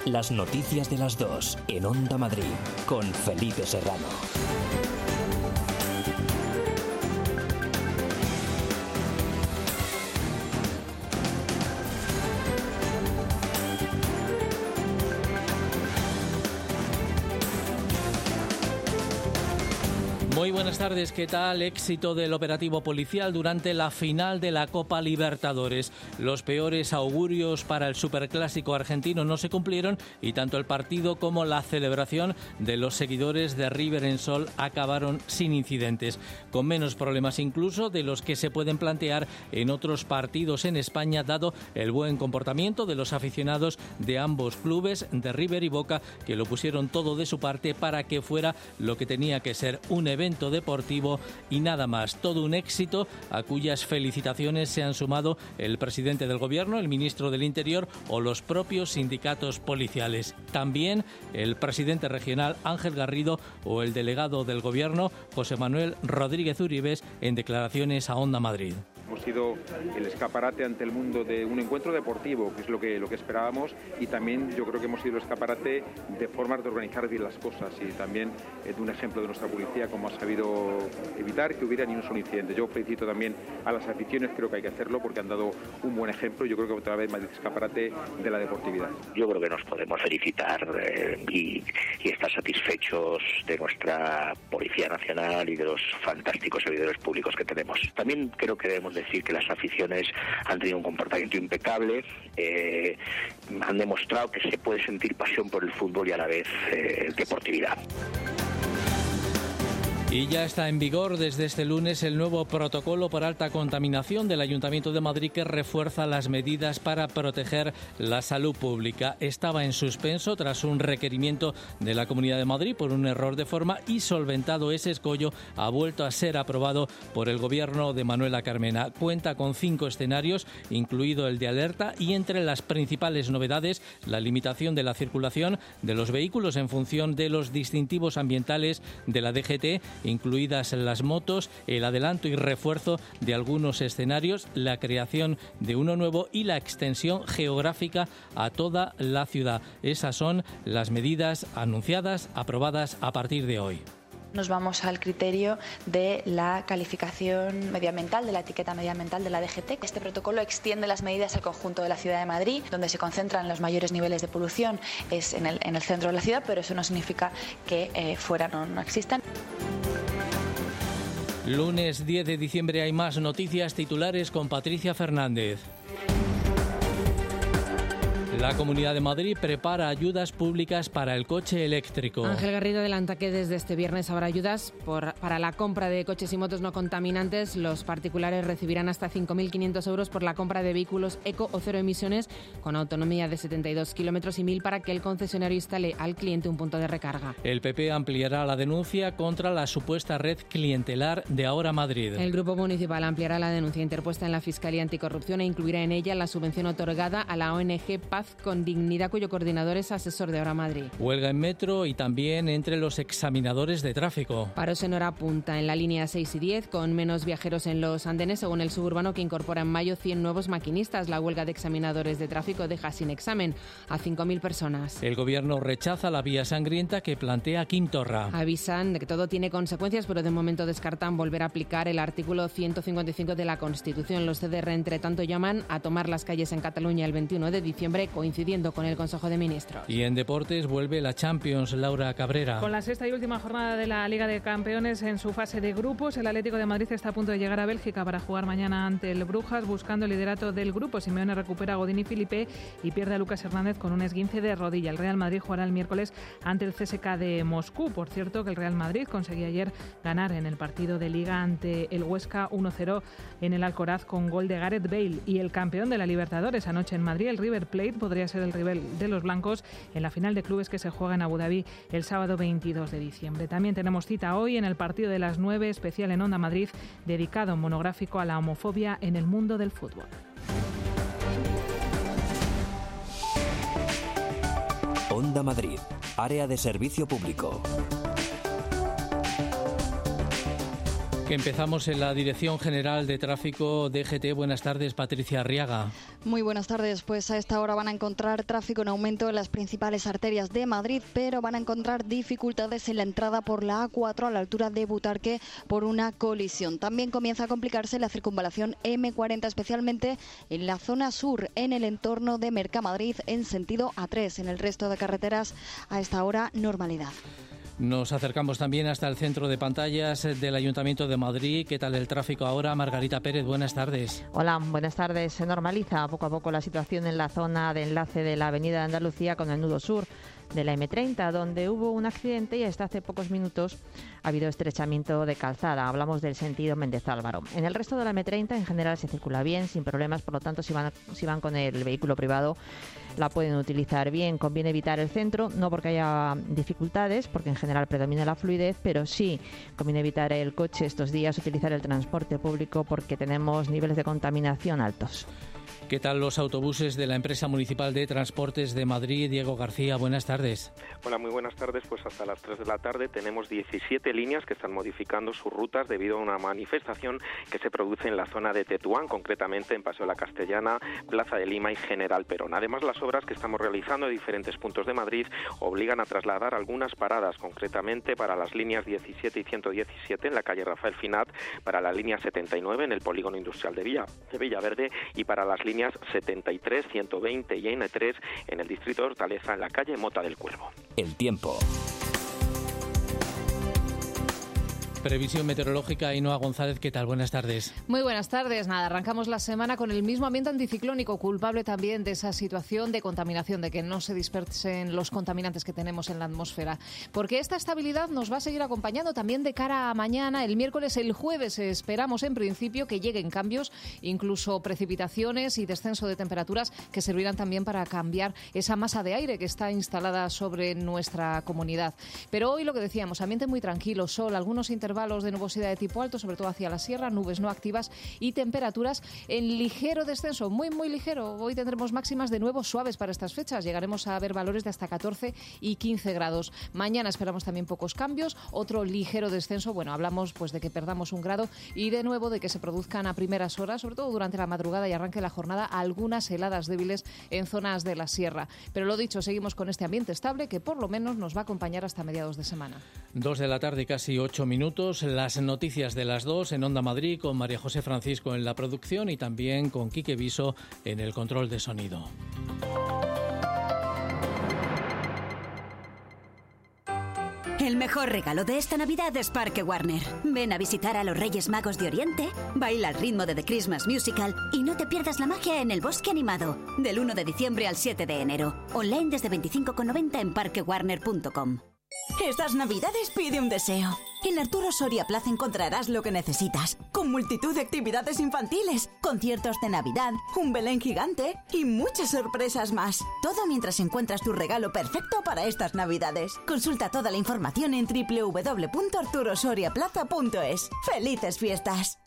Las noticias de las 2 en Onda Madrid con Felipe Serrano. Muy buenas tardes, ¿qué tal? Éxito del operativo policial durante la final de la Copa Libertadores. Los peores augurios para el superclásico argentino no se cumplieron y tanto el partido como la celebración de los seguidores de River en Sol acabaron sin incidentes, con menos problemas incluso de los que se pueden plantear en otros partidos en España, dado el buen comportamiento de los aficionados de ambos clubes, de River y Boca, que lo pusieron todo de su parte para que fuera lo que tenía que ser un evento deportivo y nada más. Todo un éxito a cuyas felicitaciones se han sumado el presidente del Gobierno, el ministro del Interior o los propios sindicatos policiales. También el presidente regional Ángel Garrido o el delegado del Gobierno José Manuel Rodríguez Uribes en declaraciones a Onda Madrid. Hemos sido el escaparate ante el mundo de un encuentro deportivo, que es lo que esperábamos, y también yo creo que hemos sido el escaparate de formas de organizar bien las cosas y también de un ejemplo de nuestra policía, como ha sabido evitar que hubiera ni un solo incidente. Yo felicito también a las aficiones, creo que hay que hacerlo porque han dado un buen ejemplo. Yo creo que otra vez más escaparate de la deportividad. Yo creo que nos podemos felicitar y estar satisfechos de nuestra Policía Nacional y de los fantásticos servidores públicos que tenemos. También creo que debemos decir que las aficiones han tenido un comportamiento impecable, han demostrado que se puede sentir pasión por el fútbol y a la vez deportividad. Y ya está en vigor desde este lunes el nuevo protocolo por alta contaminación del Ayuntamiento de Madrid, que refuerza las medidas para proteger la salud pública. Estaba en suspenso tras un requerimiento de la Comunidad de Madrid por un error de forma y, solventado ese escollo, ha vuelto a ser aprobado por el Gobierno de Manuela Carmena. Cuenta con 5 escenarios, incluido el de alerta, y entre las principales novedades, la limitación de la circulación de los vehículos en función de los distintivos ambientales de la DGT, incluidas las motos, el adelanto y refuerzo de algunos escenarios, la creación de uno nuevo y la extensión geográfica a toda la ciudad. Esas son las medidas anunciadas, aprobadas a partir de hoy. Nos vamos al criterio de la calificación medioambiental, de la etiqueta medioambiental de la DGT. Este protocolo extiende las medidas al conjunto de la Ciudad de Madrid, donde se concentran los mayores niveles de polución es en el centro de la ciudad, pero eso no significa que fuera no existan. Lunes 10 de diciembre hay más noticias titulares con Patricia Fernández. La Comunidad de Madrid prepara ayudas públicas para el coche eléctrico. Ángel Garrido adelanta que desde este viernes habrá ayudas para la compra de coches y motos no contaminantes. Los particulares recibirán hasta 5.500 euros por la compra de vehículos eco o cero emisiones con autonomía de 72 kilómetros y 1.000 para que el concesionario instale al cliente un punto de recarga. El PP ampliará la denuncia contra la supuesta red clientelar de Ahora Madrid. El Grupo Municipal ampliará la denuncia interpuesta en la Fiscalía Anticorrupción e incluirá en ella la subvención otorgada a la ONG Paz con Dignidad, cuyo coordinador es asesor de Ahora Madrid. Huelga en metro y también entre los examinadores de tráfico. Paros en hora punta en la línea 6 y 10, con menos viajeros en los andenes, según el suburbano, que incorpora en mayo 100 nuevos maquinistas. La huelga de examinadores de tráfico deja sin examen a 5.000 personas. El Gobierno rechaza la vía sangrienta que plantea Quim Torra. Avisan de que todo tiene consecuencias, pero de momento descartan volver a aplicar el artículo 155 de la Constitución. Los CDR, entre tanto, llaman a tomar las calles en Cataluña el 21 de diciembre, coincidiendo con el Consejo de Ministros. Y en deportes vuelve la Champions, Laura Cabrera. Con la sexta y última jornada de la Liga de Campeones en su fase de grupos, el Atlético de Madrid está a punto de llegar a Bélgica para jugar mañana ante el Brujas, buscando el liderato del grupo. Simeone recupera a Godín y Filipe y pierde a Lucas Hernández con un esguince de rodilla. El Real Madrid jugará el miércoles ante el CSKA de Moscú. Por cierto, que el Real Madrid conseguía ayer ganar en el partido de Liga ante el Huesca 1-0 en el Alcoraz con gol de Gareth Bale. Y el campeón de la Libertadores anoche en Madrid, el River Plate, podría ser el rival de los blancos en la final de clubes que se juega en Abu Dhabi el sábado 22 de diciembre. También tenemos cita hoy en el partido de las 9, especial en Onda Madrid, dedicado monográfico a la homofobia en el mundo del fútbol. Onda Madrid, área de servicio público. Que empezamos en la Dirección General de Tráfico DGT. Buenas tardes, Patricia Arriaga. Muy buenas tardes. Pues a esta hora van a encontrar tráfico en aumento en las principales arterias de Madrid, pero van a encontrar dificultades en la entrada por la A4 a la altura de Butarque por una colisión. También comienza a complicarse la circunvalación M40, especialmente en la zona sur, en el entorno de Mercamadrid, en sentido A3. En el resto de carreteras, a esta hora, normalidad. Nos acercamos también hasta el centro de pantallas del Ayuntamiento de Madrid. ¿Qué tal el tráfico ahora? Margarita Pérez, buenas tardes. Hola, buenas tardes. Se normaliza poco a poco la situación en la zona de enlace de la Avenida de Andalucía con el nudo sur de la M30, donde hubo un accidente y hasta hace pocos minutos ha habido estrechamiento de calzada. Hablamos del sentido Méndez Álvaro. En el resto de la M30 en general se circula bien, sin problemas, por lo tanto si van con el vehículo privado la pueden utilizar bien. Conviene evitar el centro, no porque haya dificultades, porque en general predomina la fluidez, pero sí conviene evitar el coche estos días, utilizar el transporte público porque tenemos niveles de contaminación altos. ¿Qué tal los autobuses de la empresa municipal de transportes de Madrid? Diego García, buenas tardes. Hola, muy buenas tardes. Pues hasta las 3 de la tarde tenemos 17 líneas que están modificando sus rutas debido a una manifestación que se produce en la zona de Tetuán, concretamente en Paseo La Castellana, Plaza de Lima y General Perón. Además, las obras que estamos realizando en diferentes puntos de Madrid obligan a trasladar algunas paradas, concretamente para las líneas 17 y 117 en la calle Rafael Finat, para la línea 79 en el polígono industrial de Villaverde y para las líneas 73, 120 y N3 en el distrito de Hortaleza, en la calle Mota del Cuervo. El tiempo. Previsión meteorológica, Ainhoa González, ¿qué tal? Buenas tardes. Muy buenas tardes. Arrancamos la semana con el mismo ambiente anticiclónico, culpable también de esa situación de contaminación, de que no se dispersen los contaminantes que tenemos en la atmósfera. Porque esta estabilidad nos va a seguir acompañando también de cara a mañana, el miércoles, el jueves. Esperamos en principio que lleguen cambios, incluso precipitaciones y descenso de temperaturas que servirán también para cambiar esa masa de aire que está instalada sobre nuestra comunidad. Pero hoy lo que decíamos, ambiente muy tranquilo, sol, algunos intervalos de nubosidad de tipo alto, sobre todo hacia la sierra, nubes no activas y temperaturas en ligero descenso, muy ligero. Hoy tendremos máximas de nuevo suaves para estas fechas. Llegaremos a ver valores de hasta 14 y 15 grados. Mañana esperamos también pocos cambios, otro ligero descenso. Bueno, hablamos pues de que perdamos 1 grado y de nuevo de que se produzcan a primeras horas, sobre todo durante la madrugada y arranque la jornada, algunas heladas débiles en zonas de la sierra. Pero lo dicho, seguimos con este ambiente estable que por lo menos nos va a acompañar hasta mediados de semana. 2 de la tarde, casi 8 minutos. Las noticias de las 2 en Onda Madrid con María José Francisco en la producción y también con Quique Viso en el control de sonido. El mejor regalo de esta Navidad es Parque Warner. Ven a visitar a los Reyes Magos de Oriente, baila al ritmo de The Christmas Musical y no te pierdas la magia en el Bosque Animado, del 1 de diciembre al 7 de enero. Online desde 25,90 en parquewarner.com. Estas Navidades pide un deseo. En Arturo Soria Plaza encontrarás lo que necesitas, con multitud de actividades infantiles, conciertos de Navidad, un Belén gigante y muchas sorpresas más. Todo mientras encuentras tu regalo perfecto para estas Navidades. Consulta toda la información en www.arturosoriaplaza.es. ¡Felices fiestas!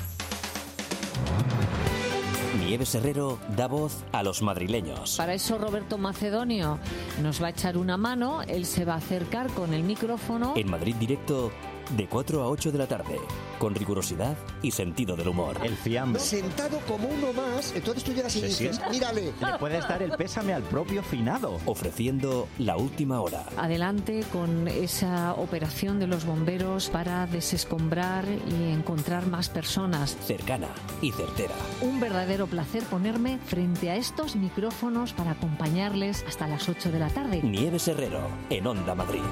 Nieves Herrero da voz a los madrileños. Para eso Roberto Macedonio nos va a echar una mano, él se va a acercar con el micrófono. En Madrid Directo, de 4 a 8 de la tarde, con rigurosidad y sentido del humor. El fiambre. Sentado como uno más, entonces tú llegas y dices, mírale. Le puedes dar el pésame al propio finado. Ofreciendo la última hora. Adelante con esa operación de los bomberos para desescombrar y encontrar más personas. Cercana y certera. Un verdadero placer ponerme frente a estos micrófonos para acompañarles hasta las 8 de la tarde. Nieves Herrero, en Onda Madrid.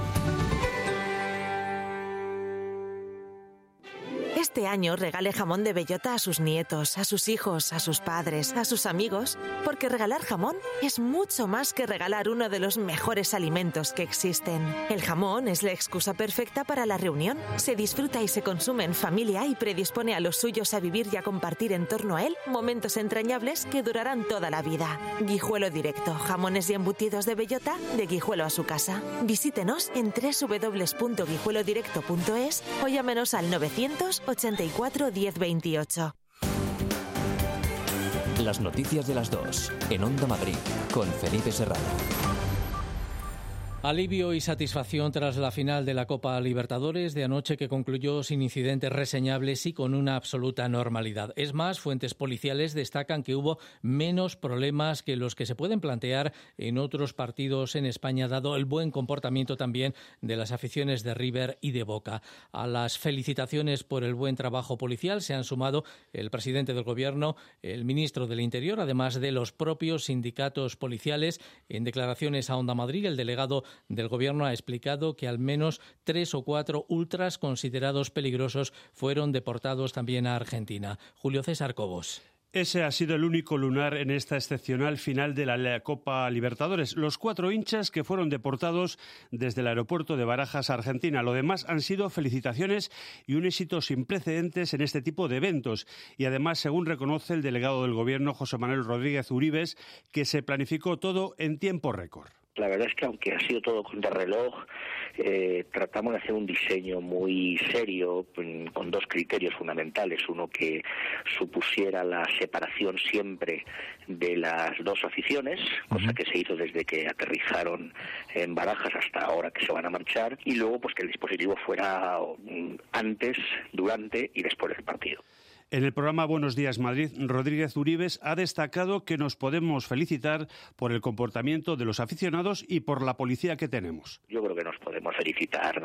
Este año regale jamón de bellota a sus nietos, a sus hijos, a sus padres, a sus amigos, porque regalar jamón es mucho más que regalar uno de los mejores alimentos que existen. El jamón es la excusa perfecta para la reunión. Se disfruta y se consume en familia y predispone a los suyos a vivir y a compartir en torno a él momentos entrañables que durarán toda la vida. Guijuelo Directo, jamones y embutidos de bellota, de Guijuelo a su casa. Visítenos en www.guijuelodirecto.es o llámenos al 984 1028. Las noticias de las 2 en Onda Madrid con Felipe Serrano. Alivio y satisfacción tras la final de la Copa Libertadores de anoche, que concluyó sin incidentes reseñables y con una absoluta normalidad. Es más, fuentes policiales destacan que hubo menos problemas que los que se pueden plantear en otros partidos en España, dado el buen comportamiento también de las aficiones de River y de Boca. A las felicitaciones por el buen trabajo policial se han sumado el presidente del Gobierno, el ministro del Interior, además de los propios sindicatos policiales. En declaraciones a Onda Madrid, el delegado del Gobierno ha explicado que al menos 3 o 4 ultras considerados peligrosos fueron deportados también a Argentina. Julio César Cobos. Ese ha sido el único lunar en esta excepcional final de la Copa Libertadores. Los 4 hinchas que fueron deportados desde el aeropuerto de Barajas, Argentina. Lo demás han sido felicitaciones y un éxito sin precedentes en este tipo de eventos. Y además, según reconoce el delegado del Gobierno, José Manuel Rodríguez Uribes, que se planificó todo en tiempo récord. La verdad es que aunque ha sido todo contrarreloj, tratamos de hacer un diseño muy serio con 2 criterios fundamentales. Uno, que supusiera la separación siempre de las 2 aficiones, cosa que se hizo desde que aterrizaron en Barajas hasta ahora que se van a marchar. Y luego, pues que el dispositivo fuera antes, durante y después del partido. En el programa Buenos Días Madrid, Rodríguez Uribes ha destacado que nos podemos felicitar por el comportamiento de los aficionados y por la policía que tenemos. Yo creo que nos podemos felicitar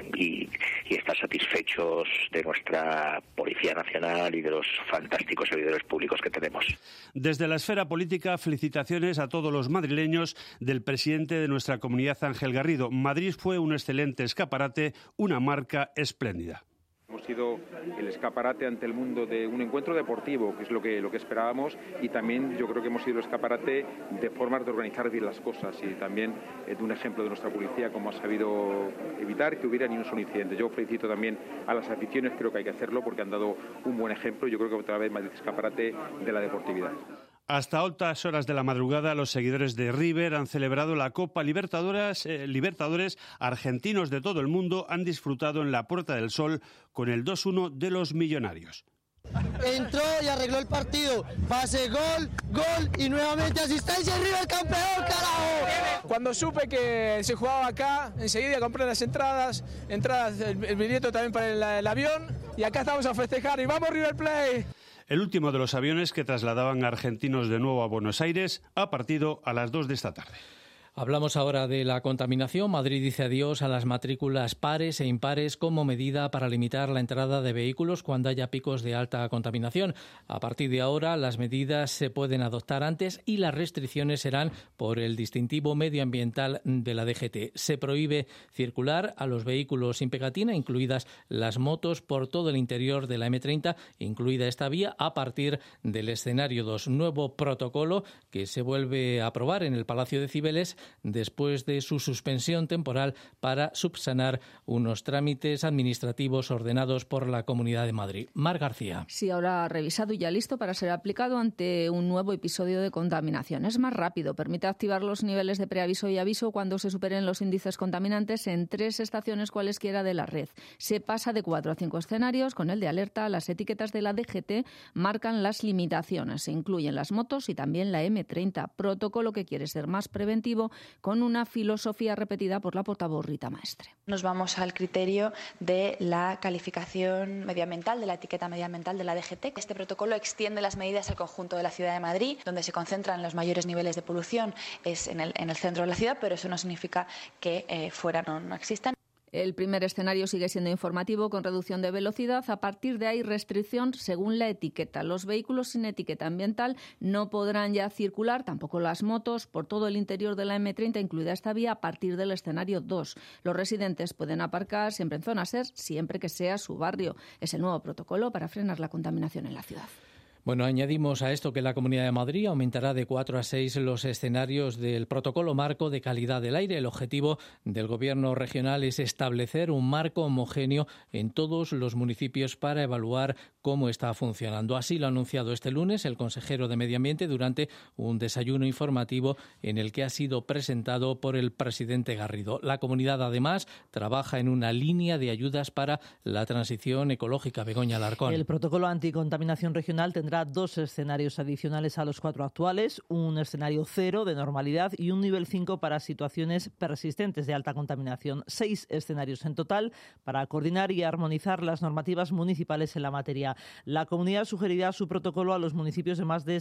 y estar satisfechos de nuestra Policía Nacional y de los fantásticos servidores públicos que tenemos. Desde la esfera política, felicitaciones a todos los madrileños del presidente de nuestra comunidad, Ángel Garrido. Madrid fue un excelente escaparate, una marca espléndida. Hemos sido el escaparate ante el mundo de un encuentro deportivo, que es lo que esperábamos, y también yo creo que hemos sido el escaparate de formas de organizar bien las cosas y también de un ejemplo de nuestra policía, como ha sabido evitar que hubiera ni un solo incidente. Yo felicito también a las aficiones, creo que hay que hacerlo porque han dado un buen ejemplo. Yo creo que otra vez Madrid escaparate de la deportividad. Hasta altas horas de la madrugada, los seguidores de River han celebrado la Copa Libertadores. Argentinos de todo el mundo han disfrutado en la Puerta del Sol con el 2-1 de los millonarios. Entró y arregló el partido. Pase, gol y nuevamente asistencia. River campeón, carajo. Cuando supe que se jugaba acá, enseguida compré las entradas, el billete también para el avión, y acá estamos a festejar y ¡vamos River Plate! El último de los aviones que trasladaban a argentinos de nuevo a Buenos Aires ha partido a las 2 de esta tarde. Hablamos ahora de la contaminación. Madrid dice adiós a las matrículas pares e impares como medida para limitar la entrada de vehículos cuando haya picos de alta contaminación. A partir de ahora, las medidas se pueden adoptar antes y las restricciones serán por el distintivo medioambiental de la DGT. Se prohíbe circular a los vehículos sin pegatina, incluidas las motos, por todo el interior de la M30, incluida esta vía, a partir del escenario 2. Nuevo protocolo que se vuelve a aprobar en el Palacio de Cibeles después de su suspensión temporal para subsanar unos trámites administrativos ordenados por la Comunidad de Madrid. Mar García. Sí, ahora revisado y ya listo para ser aplicado ante un nuevo episodio de contaminación. Es más rápido, permite activar los niveles de preaviso y aviso cuando se superen los índices contaminantes en 3 estaciones cualesquiera de la red. Se pasa de 4 a 5 escenarios. Con el de alerta, las etiquetas de la DGT marcan las limitaciones. Se incluyen las motos y también la M30, protocolo que quiere ser más preventivo, con una filosofía repetida por la portavoz Rita Maestre. Nos vamos al criterio de la calificación medioambiental, de la etiqueta medioambiental de la DGT. Este protocolo extiende las medidas al conjunto de la Ciudad de Madrid, donde se concentran los mayores niveles de polución es en el centro de la ciudad, pero eso no significa que fuera no existan. El primer escenario sigue siendo informativo, con reducción de velocidad. A partir de ahí, restricción según la etiqueta. Los vehículos sin etiqueta ambiental no podrán ya circular, tampoco las motos, por todo el interior de la M30, incluida esta vía, a partir del escenario 2. Los residentes pueden aparcar siempre en zona SER, siempre que sea su barrio. Es el nuevo protocolo para frenar la contaminación en la ciudad. Bueno, añadimos a esto que la Comunidad de Madrid aumentará de 4 a 6 los escenarios del protocolo marco de calidad del aire. El objetivo del Gobierno regional es establecer un marco homogéneo en todos los municipios para evaluar cómo está funcionando. Así lo ha anunciado este lunes el consejero de Medio Ambiente durante un desayuno informativo en el que ha sido presentado por el presidente Garrido. La comunidad, además, trabaja en una línea de ayudas para la transición ecológica. Begoña Alarcón. El protocolo anticontaminación regional tendrá tendrá 2 escenarios adicionales a los 4 actuales, un escenario 0 de normalidad y un nivel 5 para situaciones persistentes de alta contaminación. 6 escenarios en total para coordinar y armonizar las normativas municipales en la materia. La comunidad sugerirá su protocolo a los municipios de más de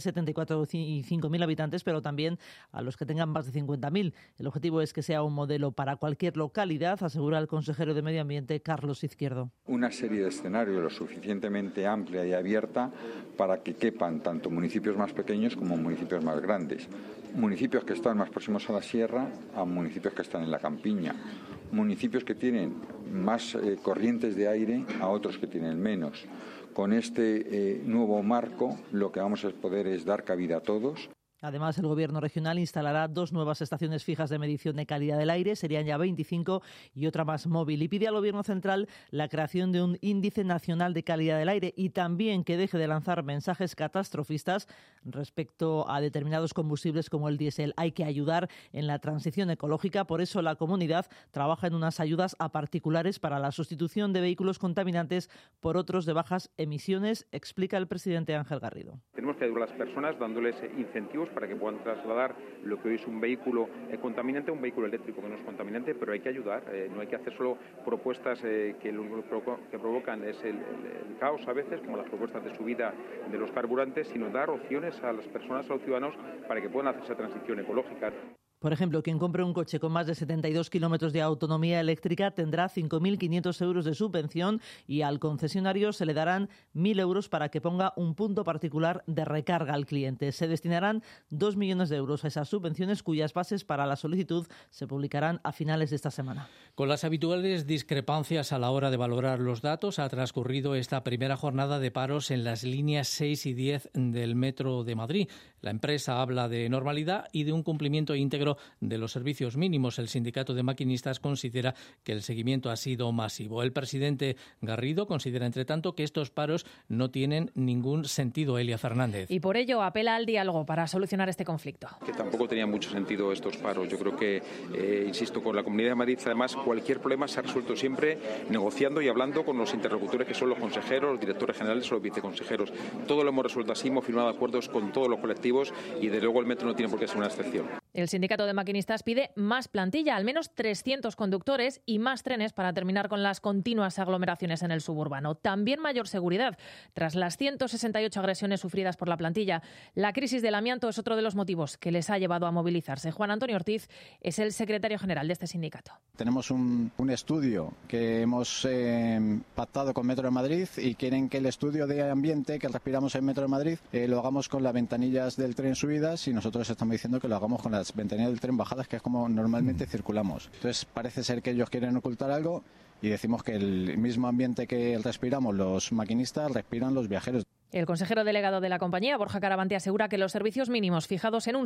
74.000 habitantes, pero también a los que tengan más de 50.000. El objetivo es que sea un modelo para cualquier localidad, asegura el consejero de Medio Ambiente, Carlos Izquierdo. Una serie de escenarios lo suficientemente amplia y abierta para que quepan tanto municipios más pequeños como municipios más grandes. Municipios que están más próximos a la sierra a municipios que están en la campiña. Municipios que tienen más corrientes de aire a otros que tienen menos. Con este nuevo marco lo que vamos a poder es dar cabida a todos. Además, el Gobierno regional instalará 2 nuevas estaciones fijas de medición de calidad del aire, serían ya 25, y otra más móvil. Y pide al Gobierno central la creación de un índice nacional de calidad del aire y también que deje de lanzar mensajes catastrofistas respecto a determinados combustibles como el diésel. Hay que ayudar en la transición ecológica, por eso la comunidad trabaja en unas ayudas a particulares para la sustitución de vehículos contaminantes por otros de bajas emisiones, explica el presidente Ángel Garrido. Tenemos que ayudar a las personas dándoles incentivos para que puedan trasladar lo que hoy es un vehículo contaminante a un vehículo eléctrico que no es contaminante, pero hay que ayudar, no hay que hacer solo propuestas que lo que provocan es el caos a veces, como las propuestas de subida de los carburantes, sino dar opciones a las personas, a los ciudadanos, para que puedan hacer esa transición ecológica. Por ejemplo, quien compre un coche con más de 72 kilómetros de autonomía eléctrica tendrá 5.500 euros de subvención y al concesionario se le darán 1.000 euros para que ponga un punto particular de recarga al cliente. Se destinarán 2 millones de euros a esas subvenciones cuyas bases para la solicitud se publicarán a finales de esta semana. Con las habituales discrepancias a la hora de valorar los datos, ha transcurrido esta primera jornada de paros en las líneas 6 y 10 del Metro de Madrid. La empresa habla de normalidad y de un cumplimiento íntegro de los servicios mínimos. El sindicato de maquinistas considera que el seguimiento ha sido masivo. El presidente Garrido considera, entre tanto, que estos paros no tienen ningún sentido. Elia Fernández. Y por ello apela al diálogo para solucionar este conflicto. Que tampoco tenía mucho sentido estos paros. Yo creo que, insisto, con la Comunidad de Madrid, además, cualquier problema se ha resuelto siempre negociando y hablando con los interlocutores que son los consejeros, los directores generales o los viceconsejeros. Todo lo hemos resuelto así, hemos firmado acuerdos con todos los colectivos y, desde luego, el metro no tiene por qué ser una excepción. El sindicato de maquinistas pide más plantilla, al menos 300 conductores y más trenes para terminar con las continuas aglomeraciones en el suburbano. También mayor seguridad. Tras las 168 agresiones sufridas por la plantilla, la crisis del amianto es otro de los motivos que les ha llevado a movilizarse. Juan Antonio Ortiz es el secretario general de este sindicato. Tenemos un estudio que hemos pactado con Metro de Madrid y quieren que el estudio de ambiente que respiramos en Metro de Madrid lo hagamos con las ventanillas del tren subidas y nosotros estamos diciendo que lo hagamos con las ventanillas del tren bajadas, que es como normalmente circulamos. Entonces parece ser que ellos quieren ocultar algo y decimos que el mismo ambiente que respiramos los maquinistas respiran los viajeros. El consejero delegado de la compañía, Borja Caravante, asegura que los servicios mínimos fijados en un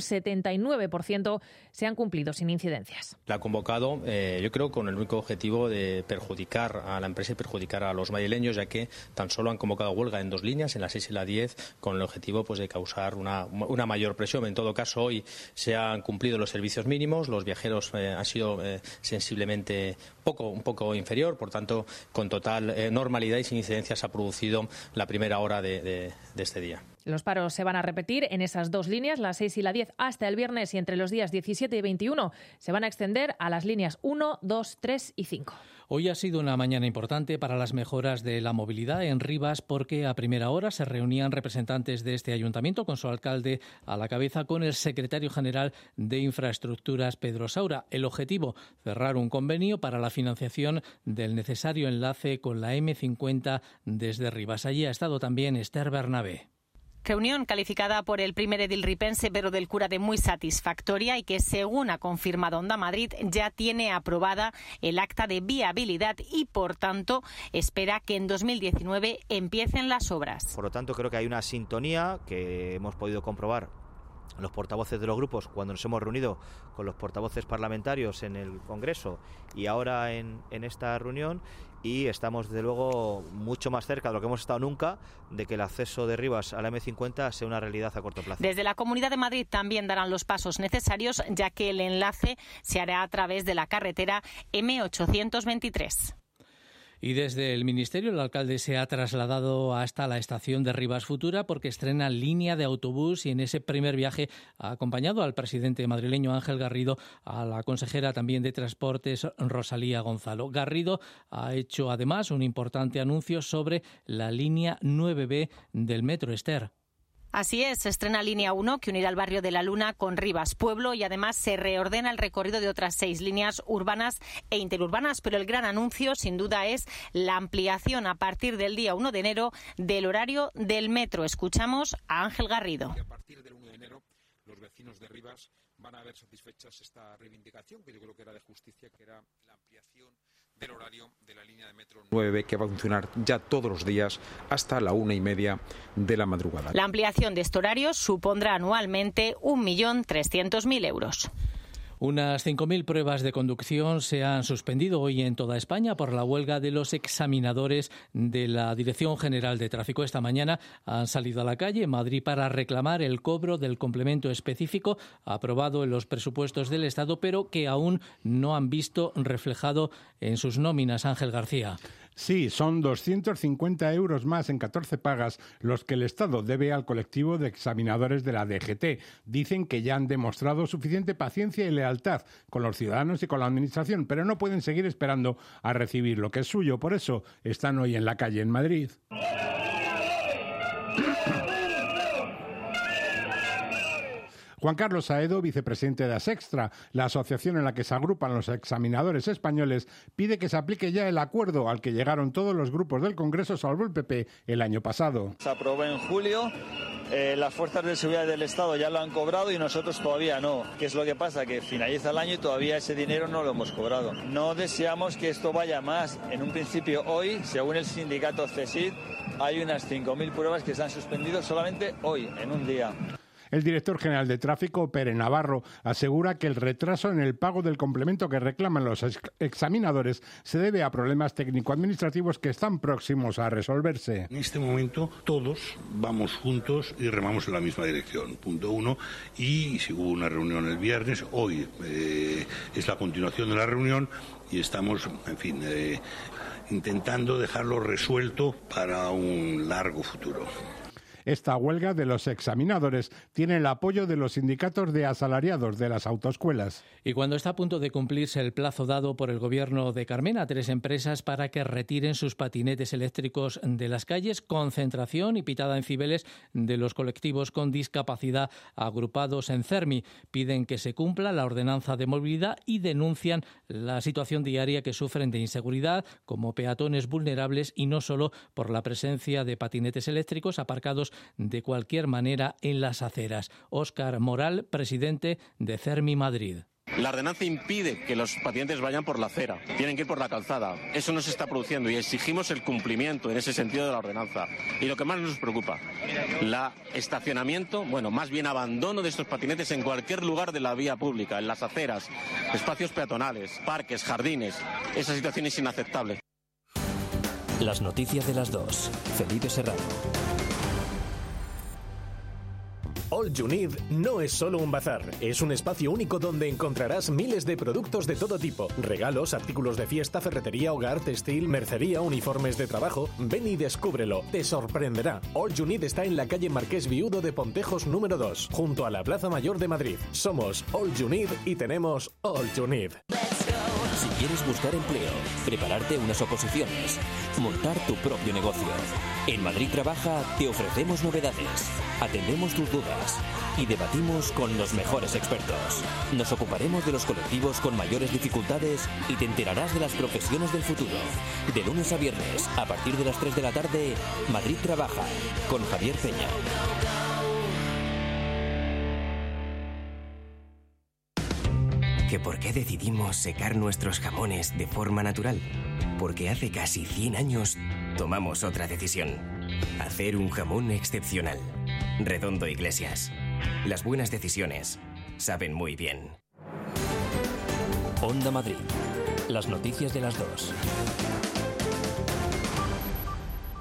79% se han cumplido sin incidencias. La ha convocado, yo creo, con el único objetivo de perjudicar a la empresa y perjudicar a los madrileños, ya que tan solo han convocado huelga en 2 líneas, en la 6 y la 10, con el objetivo de causar una mayor presión. En todo caso, hoy se han cumplido los servicios mínimos, los viajeros han sido sensiblemente un poco inferior, por tanto, con total normalidad y sin incidencias se ha producido la primera hora de este día. Los paros se van a repetir en esas 2 líneas, las 6 y la 10, hasta el viernes, y entre los días 17 y 21 se van a extender a las líneas 1, 2, 3 y 5. Hoy ha sido una mañana importante para las mejoras de la movilidad en Rivas porque a primera hora se reunían representantes de este ayuntamiento con su alcalde a la cabeza con el secretario general de Infraestructuras, Pedro Saura. El objetivo, cerrar un convenio para la financiación del necesario enlace con la M50 desde Rivas. Allí ha estado también Esther Bernabé. Reunión calificada por el primer edil ripense, Pedro del Cura, de muy satisfactoria y que, según ha confirmado Onda Madrid, ya tiene aprobada el acta de viabilidad y, por tanto, espera que en 2019 empiecen las obras. Por lo tanto, creo que hay una sintonía que hemos podido comprobar los portavoces de los grupos cuando nos hemos reunido con los portavoces parlamentarios en el Congreso y ahora en esta reunión, y estamos desde luego mucho más cerca de lo que hemos estado nunca de que el acceso de Rivas a la M50 sea una realidad a corto plazo. Desde la Comunidad de Madrid también darán los pasos necesarios, ya que el enlace se hará a través de la carretera M823. Y desde el Ministerio, el alcalde se ha trasladado hasta la estación de Rivas Futura porque estrena línea de autobús, y en ese primer viaje ha acompañado al presidente madrileño Ángel Garrido, a la consejera también de Transportes Rosalía Gonzalo. Garrido ha hecho además un importante anuncio sobre la línea 9B del metro, Esther. Así es, se estrena Línea 1 que unirá el barrio de La Luna con Rivas Pueblo, y además se reordena el recorrido de otras 6 líneas urbanas e interurbanas. Pero el gran anuncio, sin duda, es la ampliación a partir del día 1 de enero del horario del metro. Escuchamos a Ángel Garrido. A partir del 1 de enero, los vecinos de Rivas van a ver satisfechas esta reivindicación, que yo creo que era de justicia, que era la ampliación del horario de la línea de metro 9B, que va a funcionar ya todos los días hasta la 1:30 de la madrugada. La ampliación de este horario supondrá anualmente 1.300.000 euros. Unas 5.000 pruebas de conducción se han suspendido hoy en toda España por la huelga de los examinadores de la Dirección General de Tráfico. Esta mañana han salido a la calle en Madrid para reclamar el cobro del complemento específico aprobado en los presupuestos del Estado, pero que aún no han visto reflejado en sus nóminas. Ángel García. Sí, son 250 euros más en 14 pagas los que el Estado debe al colectivo de examinadores de la DGT. Dicen que ya han demostrado suficiente paciencia y lealtad con los ciudadanos y con la Administración, pero no pueden seguir esperando a recibir lo que es suyo. Por eso están hoy en la calle en Madrid. Juan Carlos Aedo, vicepresidente de Asextra, la asociación en la que se agrupan los examinadores españoles, pide que se aplique ya el acuerdo al que llegaron todos los grupos del Congreso, salvo el PP, el año pasado. Se aprobó en julio, las fuerzas de seguridad del Estado ya lo han cobrado y nosotros todavía no. ¿Qué es lo que pasa? Que finaliza el año y todavía ese dinero no lo hemos cobrado. No deseamos que esto vaya más. En un principio hoy, según el sindicato CESID, hay unas 5.000 pruebas que se han suspendido solamente hoy, en un día. El director general de Tráfico, Pere Navarro, asegura que el retraso en el pago del complemento que reclaman los examinadores se debe a problemas técnico-administrativos que están próximos a resolverse. En este momento todos vamos juntos y remamos en la misma dirección, punto uno, y si hubo una reunión el viernes, hoy es la continuación de la reunión y estamos, en fin, intentando dejarlo resuelto para un largo futuro. Esta huelga de los examinadores tiene el apoyo de los sindicatos de asalariados de las autoescuelas. Y cuando está a punto de cumplirse el plazo dado por el gobierno de Carmen a 3 empresas para que retiren sus patinetes eléctricos de las calles, concentración y pitada en Cibeles de los colectivos con discapacidad agrupados en CERMI. Piden que se cumpla la ordenanza de movilidad y denuncian la situación diaria que sufren de inseguridad como peatones vulnerables, y no solo por la presencia de patinetes eléctricos aparcados de cualquier manera en las aceras. Óscar Moral, presidente de CERMI Madrid. La ordenanza impide que los patinetes vayan por la acera, tienen que ir por la calzada. Eso no se está produciendo y exigimos el cumplimiento en ese sentido de la ordenanza. Y lo que más nos preocupa, estacionamiento, más bien abandono de estos patinetes en cualquier lugar de la vía pública, en las aceras, espacios peatonales, parques, jardines. Esa situación es inaceptable. Las noticias de las 2. Felipe Serrano. All You Need no es solo un bazar, es un espacio único donde encontrarás miles de productos de todo tipo. Regalos, artículos de fiesta, ferretería, hogar, textil, mercería, uniformes de trabajo. Ven y descúbrelo, te sorprenderá. All You Need está en la calle Marqués Viudo de Pontejos número 2, junto a la Plaza Mayor de Madrid. Somos All You Need y tenemos All You Need. Si quieres buscar empleo, prepararte unas oposiciones, montar tu propio negocio, en Madrid Trabaja te ofrecemos novedades, atendemos tus dudas y debatimos con los mejores expertos. Nos ocuparemos de los colectivos con mayores dificultades y te enterarás de las profesiones del futuro. De lunes a viernes, a partir de las 3 de la tarde, Madrid Trabaja, con Javier Peña. ¿Que por qué decidimos secar nuestros jamones de forma natural? Porque hace casi 100 años tomamos otra decisión. Hacer un jamón excepcional. Redondo Iglesias. Las buenas decisiones saben muy bien. Onda Madrid. Las noticias de las 2.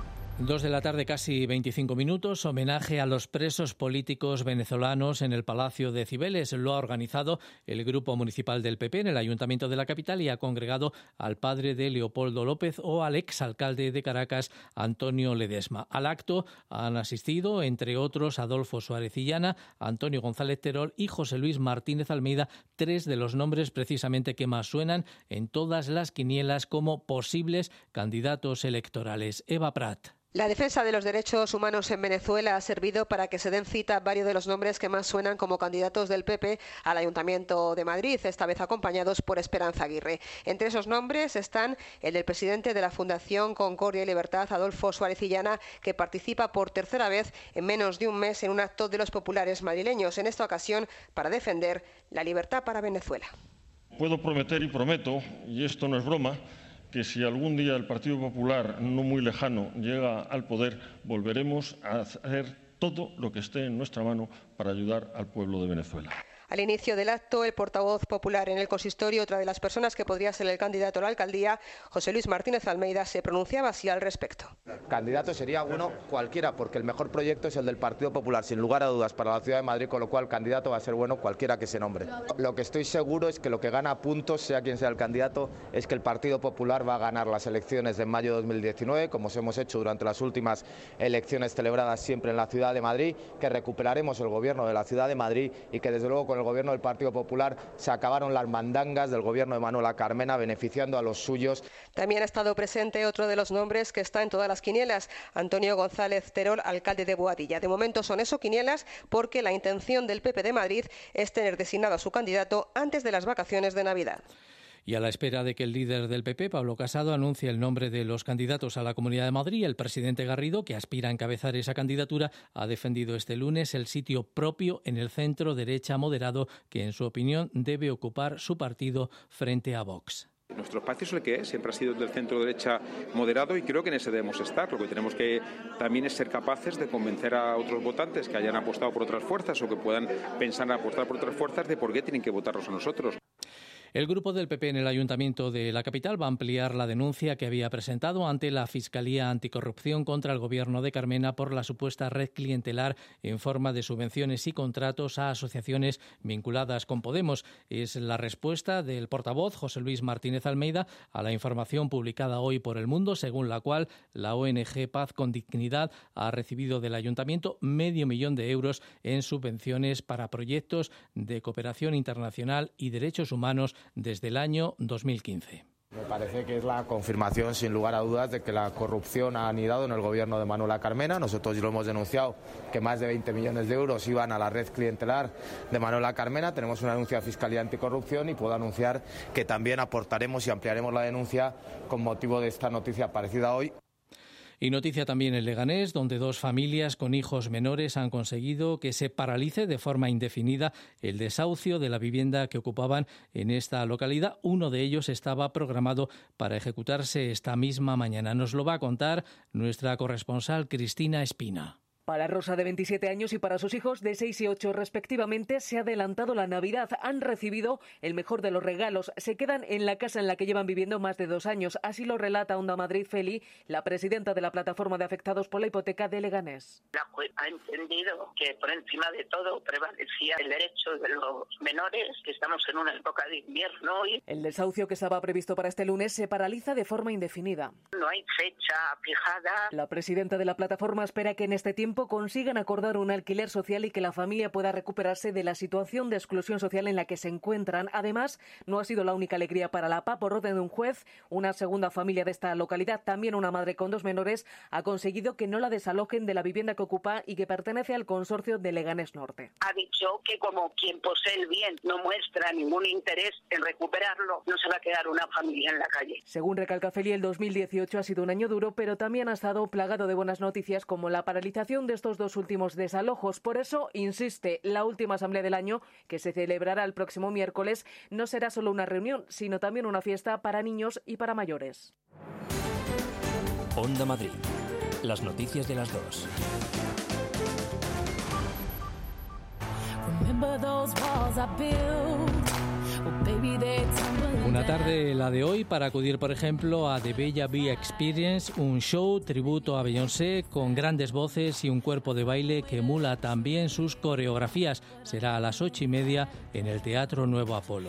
2 de la tarde, casi 25 minutos. Homenaje a los presos políticos venezolanos en el Palacio de Cibeles. Lo ha organizado el Grupo Municipal del PP en el Ayuntamiento de la capital y ha congregado al padre de Leopoldo López o al exalcalde de Caracas, Antonio Ledesma. Al acto han asistido, entre otros, Adolfo Suárez Illana, Antonio González Terol y José Luis Martínez Almeida, 3 de los nombres precisamente que más suenan en todas las quinielas como posibles candidatos electorales. Eva Prat. La defensa de los derechos humanos en Venezuela ha servido para que se den cita varios de los nombres que más suenan como candidatos del PP al Ayuntamiento de Madrid, esta vez acompañados por Esperanza Aguirre. Entre esos nombres están el del presidente de la Fundación Concordia y Libertad, Adolfo Suárez Illana, que participa por tercera vez en menos de un mes en un acto de los populares madrileños, en esta ocasión para defender la libertad para Venezuela. Puedo prometer y prometo, y esto no es broma, que si algún día el Partido Popular, no muy lejano, llega al poder, volveremos a hacer todo lo que esté en nuestra mano para ayudar al pueblo de Venezuela. Al inicio del acto, el portavoz popular en el consistorio, otra de las personas que podría ser el candidato a la alcaldía, José Luis Martínez Almeida, se pronunciaba así al respecto. Candidato sería uno cualquiera, porque el mejor proyecto es el del Partido Popular, sin lugar a dudas, para la ciudad de Madrid, con lo cual candidato va a ser bueno cualquiera que se nombre. Lo que estoy seguro es que lo que gana puntos, sea quien sea el candidato, es que el Partido Popular va a ganar las elecciones de mayo de 2019, como hemos hecho durante las últimas elecciones celebradas siempre en la ciudad de Madrid, que recuperaremos el gobierno de la ciudad de Madrid y que desde luego con el gobierno del Partido Popular se acabaron las mandangas del gobierno de Manuela Carmena, beneficiando a los suyos. También ha estado presente otro de los nombres que está en todas las quinielas, Antonio González Terol, alcalde de Boadilla. De momento son eso, quinielas, porque la intención del PP de Madrid es tener designado a su candidato antes de las vacaciones de Navidad. Y a la espera de que el líder del PP, Pablo Casado, anuncie el nombre de los candidatos a la Comunidad de Madrid, el presidente Garrido, que aspira a encabezar esa candidatura, ha defendido este lunes el sitio propio en el centro derecha moderado que, en su opinión, debe ocupar su partido frente a Vox. Nuestro espacio es el que es, siempre ha sido del centro derecha moderado y creo que en ese debemos estar. Lo que tenemos que también es ser capaces de convencer a otros votantes que hayan apostado por otras fuerzas o que puedan pensar en apostar por otras fuerzas de por qué tienen que votarnos a nosotros. El grupo del PP en el Ayuntamiento de la capital va a ampliar la denuncia que había presentado ante la Fiscalía Anticorrupción contra el Gobierno de Carmena por la supuesta red clientelar en forma de subvenciones y contratos a asociaciones vinculadas con Podemos. Es la respuesta del portavoz José Luis Martínez Almeida a la información publicada hoy por El Mundo, según la cual la ONG Paz con Dignidad ha recibido del Ayuntamiento $500,000 de euros en subvenciones para proyectos de cooperación internacional y derechos humanos desde el año 2015. Me parece que es la confirmación, sin lugar a dudas, de que la corrupción ha anidado en el gobierno de Manuela Carmena. Nosotros lo hemos denunciado, que más de 20 millones de euros iban a la red clientelar de Manuela Carmena. Tenemos una denuncia de Fiscalía Anticorrupción y puedo anunciar que también aportaremos y ampliaremos la denuncia con motivo de esta noticia aparecida hoy. Y noticia también en Leganés, donde 2 familias con hijos menores han conseguido que se paralice de forma indefinida el desahucio de la vivienda que ocupaban en esta localidad. Uno de ellos estaba programado para ejecutarse esta misma mañana. Nos lo va a contar nuestra corresponsal Cristina Espina. Para Rosa, de 27 años, y para sus hijos de 6 y 8 respectivamente, se ha adelantado la Navidad. Han recibido el mejor de los regalos. Se quedan en la casa en la que llevan viviendo más de 2 años. Así lo relata Onda Madrid Feli, la presidenta de la plataforma de afectados por la hipoteca de Leganés. La juez ha entendido que por encima de todo prevalecía el derecho de los menores, que estamos en una época de invierno. El desahucio, que estaba previsto para este lunes, se paraliza de forma indefinida. No hay fecha fijada. La presidenta de la plataforma espera que en este tiempo consigan acordar un alquiler social y que la familia pueda recuperarse de la situación de exclusión social en la que se encuentran. Además, no ha sido la única alegría para la PA. Por orden de un juez, una segunda familia de esta localidad, también una madre con 2 menores, ha conseguido que no la desalojen de la vivienda que ocupa y que pertenece al consorcio de Leganés Norte. Ha dicho que como quien posee el bien no muestra ningún interés en recuperarlo, no se va a quedar una familia en la calle. Según recalca Feli, el 2018 ha sido un año duro, pero también ha estado plagado de buenas noticias, como la paralización de estos 2 últimos desalojos. Por eso, insiste, la última asamblea del año, que se celebrará el próximo miércoles, no será solo una reunión, sino también una fiesta para niños y para mayores. Onda Madrid. Las noticias de las 2. Remember those walls I built Una tarde, la de hoy, para acudir, por ejemplo, a The Bella Bee Experience, un show tributo a Beyoncé con grandes voces y un cuerpo de baile que emula también sus coreografías. Será a las 8:30 en el Teatro Nuevo Apolo.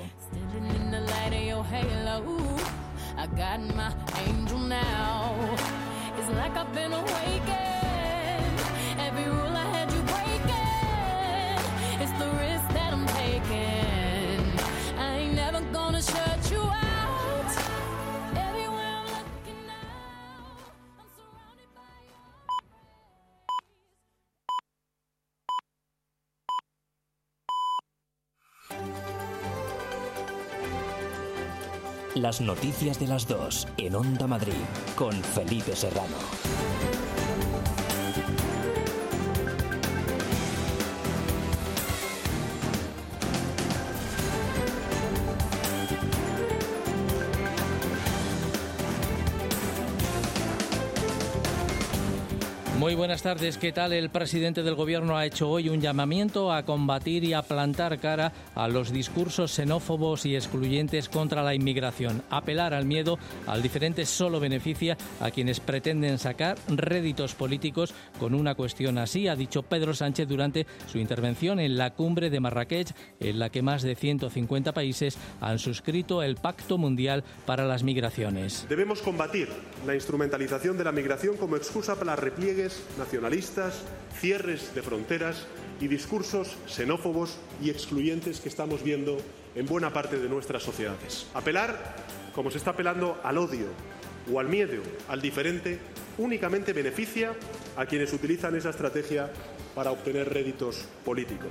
Las noticias de las 2 en Onda Madrid con Felipe Serrano. Muy buenas tardes, ¿qué tal? El presidente del Gobierno ha hecho hoy un llamamiento a combatir y a plantar cara a los discursos xenófobos y excluyentes contra la inmigración. Apelar al miedo, al diferente solo beneficia a quienes pretenden sacar réditos políticos con una cuestión así, ha dicho Pedro Sánchez durante su intervención en la cumbre de Marrakech, en la que más de 150 países han suscrito el Pacto Mundial para las Migraciones. Debemos combatir la instrumentalización de la migración como excusa para repliegues nacionalistas, cierres de fronteras y discursos xenófobos y excluyentes que estamos viendo en buena parte de nuestras sociedades. Apelar, como se está apelando al odio o al miedo al diferente, únicamente beneficia a quienes utilizan esa estrategia para obtener réditos políticos.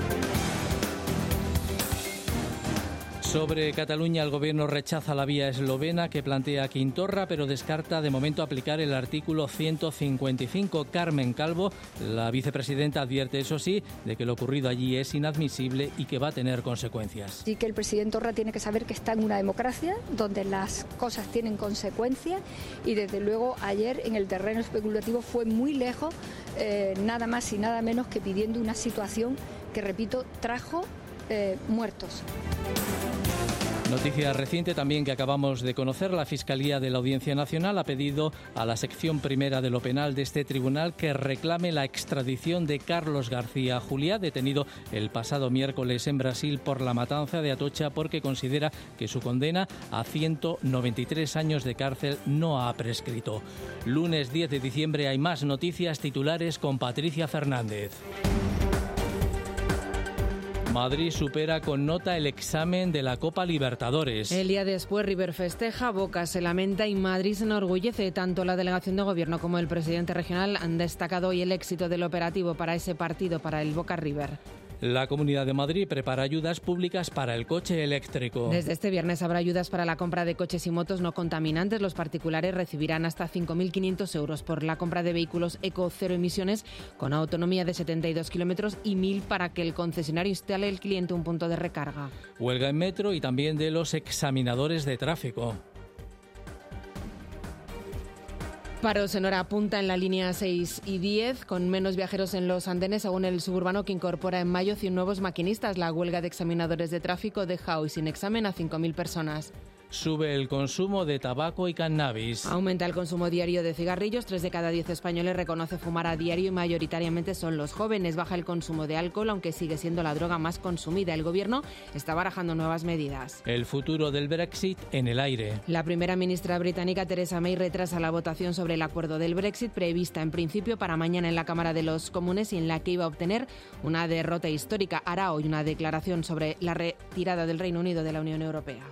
Sobre Cataluña, el Gobierno rechaza la vía eslovena que plantea Quintorra, pero descarta de momento aplicar el artículo 155. Carmen Calvo, la vicepresidenta, advierte, eso sí, de que lo ocurrido allí es inadmisible y que va a tener consecuencias. Sí que el presidente Torra tiene que saber que está en una democracia donde las cosas tienen consecuencias y desde luego ayer en el terreno especulativo fue muy lejos, nada más y nada menos que pidiendo una situación que, repito, trajo muertos. Noticia reciente también que acabamos de conocer, la Fiscalía de la Audiencia Nacional ha pedido a la sección primera de lo penal de este tribunal que reclame la extradición de Carlos García Juliá, detenido el pasado miércoles en Brasil por la matanza de Atocha, porque considera que su condena a 193 años de cárcel no ha prescrito. Lunes 10 de diciembre hay más noticias, titulares con Patricia Fernández. Madrid supera con nota el examen de la Copa Libertadores. El día después, River festeja, Boca se lamenta y Madrid se enorgullece. Tanto la delegación de gobierno como el presidente regional han destacado hoy el éxito del operativo para ese partido, para el Boca River. La Comunidad de Madrid prepara ayudas públicas para el coche eléctrico. Desde este viernes habrá ayudas para la compra de coches y motos no contaminantes. Los particulares recibirán hasta 5.500 euros por la compra de vehículos eco cero emisiones con autonomía de 72 kilómetros y 1.000 para que el concesionario instale al cliente un punto de recarga. Huelga en metro y también de los examinadores de tráfico. Paros en hora punta en la línea 6 y 10, con menos viajeros en los andenes, según el suburbano, que incorpora en mayo 100 nuevos maquinistas. La huelga de examinadores de tráfico deja hoy sin examen a 5.000 personas. Sube el consumo de tabaco y cannabis. Aumenta el consumo diario de cigarrillos. 3 de cada 10 españoles reconoce fumar a diario y mayoritariamente son los jóvenes. Baja el consumo de alcohol, aunque sigue siendo la droga más consumida. El Gobierno está barajando nuevas medidas. El futuro del Brexit en el aire. La primera ministra británica, Theresa May, retrasa la votación sobre el acuerdo del Brexit, prevista en principio para mañana en la Cámara de los Comunes y en la que iba a obtener una derrota histórica. Hará hoy una declaración sobre la retirada del Reino Unido de la Unión Europea.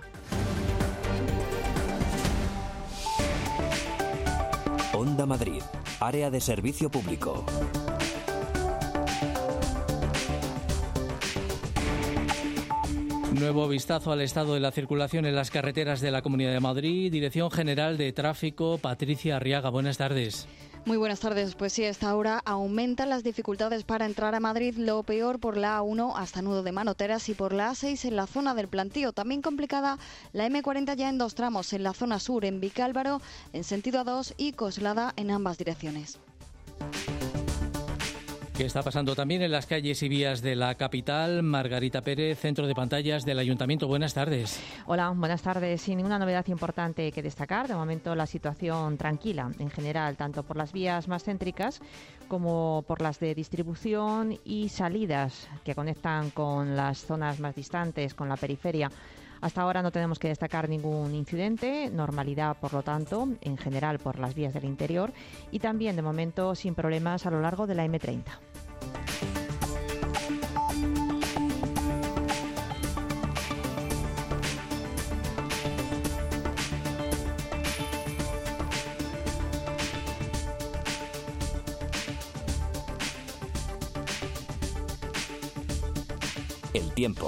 Onda Madrid, área de servicio público. Nuevo vistazo al estado de la circulación en las carreteras de la Comunidad de Madrid. Dirección General de Tráfico, Patricia Arriaga. Buenas tardes. Muy buenas tardes. Pues sí, a esta hora aumentan las dificultades para entrar a Madrid, lo peor por la A1 hasta Nudo de Manoteras y por la A6 en la zona del Plantío. También complicada la M40 ya en 2 tramos, en la zona sur, en Vicálvaro, en sentido A2 y Coslada en ambas direcciones. ¿Qué está pasando también en las calles y vías de la capital? Margarita Pérez, centro de pantallas del Ayuntamiento. Buenas tardes. Hola, buenas tardes. Sin ninguna novedad importante que destacar. De momento la situación tranquila en general, tanto por las vías más céntricas como por las de distribución y salidas que conectan con las zonas más distantes, con la periferia. Hasta ahora no tenemos que destacar ningún incidente, normalidad por lo tanto, en general por las vías del interior y también de momento sin problemas a lo largo de la M30. El tiempo.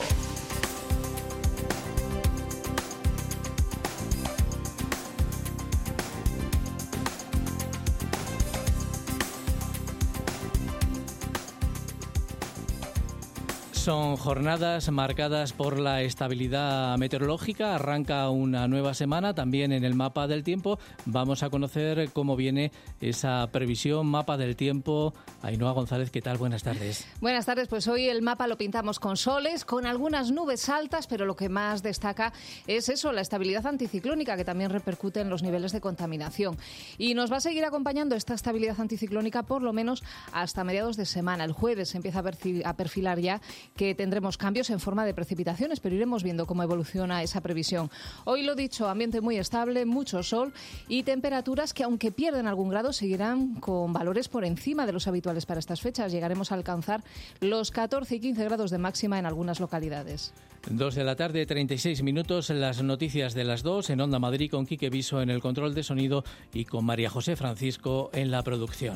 Son jornadas marcadas por la estabilidad meteorológica. Arranca una nueva semana. También en el mapa del tiempo vamos a conocer cómo viene esa previsión, mapa del tiempo. Ainhoa González, ¿qué tal? Buenas tardes. Buenas tardes. Pues hoy el mapa lo pintamos con soles, con algunas nubes altas, pero lo que más destaca es eso, la estabilidad anticiclónica, que también repercute en los niveles de contaminación. Y nos va a seguir acompañando esta estabilidad anticiclónica por lo menos hasta mediados de semana. El jueves se empieza a perfilar ya que tendremos cambios en forma de precipitaciones, pero iremos viendo cómo evoluciona esa previsión. Hoy lo dicho, ambiente muy estable, mucho sol y temperaturas que, aunque pierden algún grado, seguirán con valores por encima de los habituales para estas fechas. Llegaremos a alcanzar los 14 y 15 grados de máxima en algunas localidades. 2 de la tarde, 36 minutos, las noticias de las 2 en Onda Madrid con Quique Viso en el control de sonido y con María José Francisco en la producción.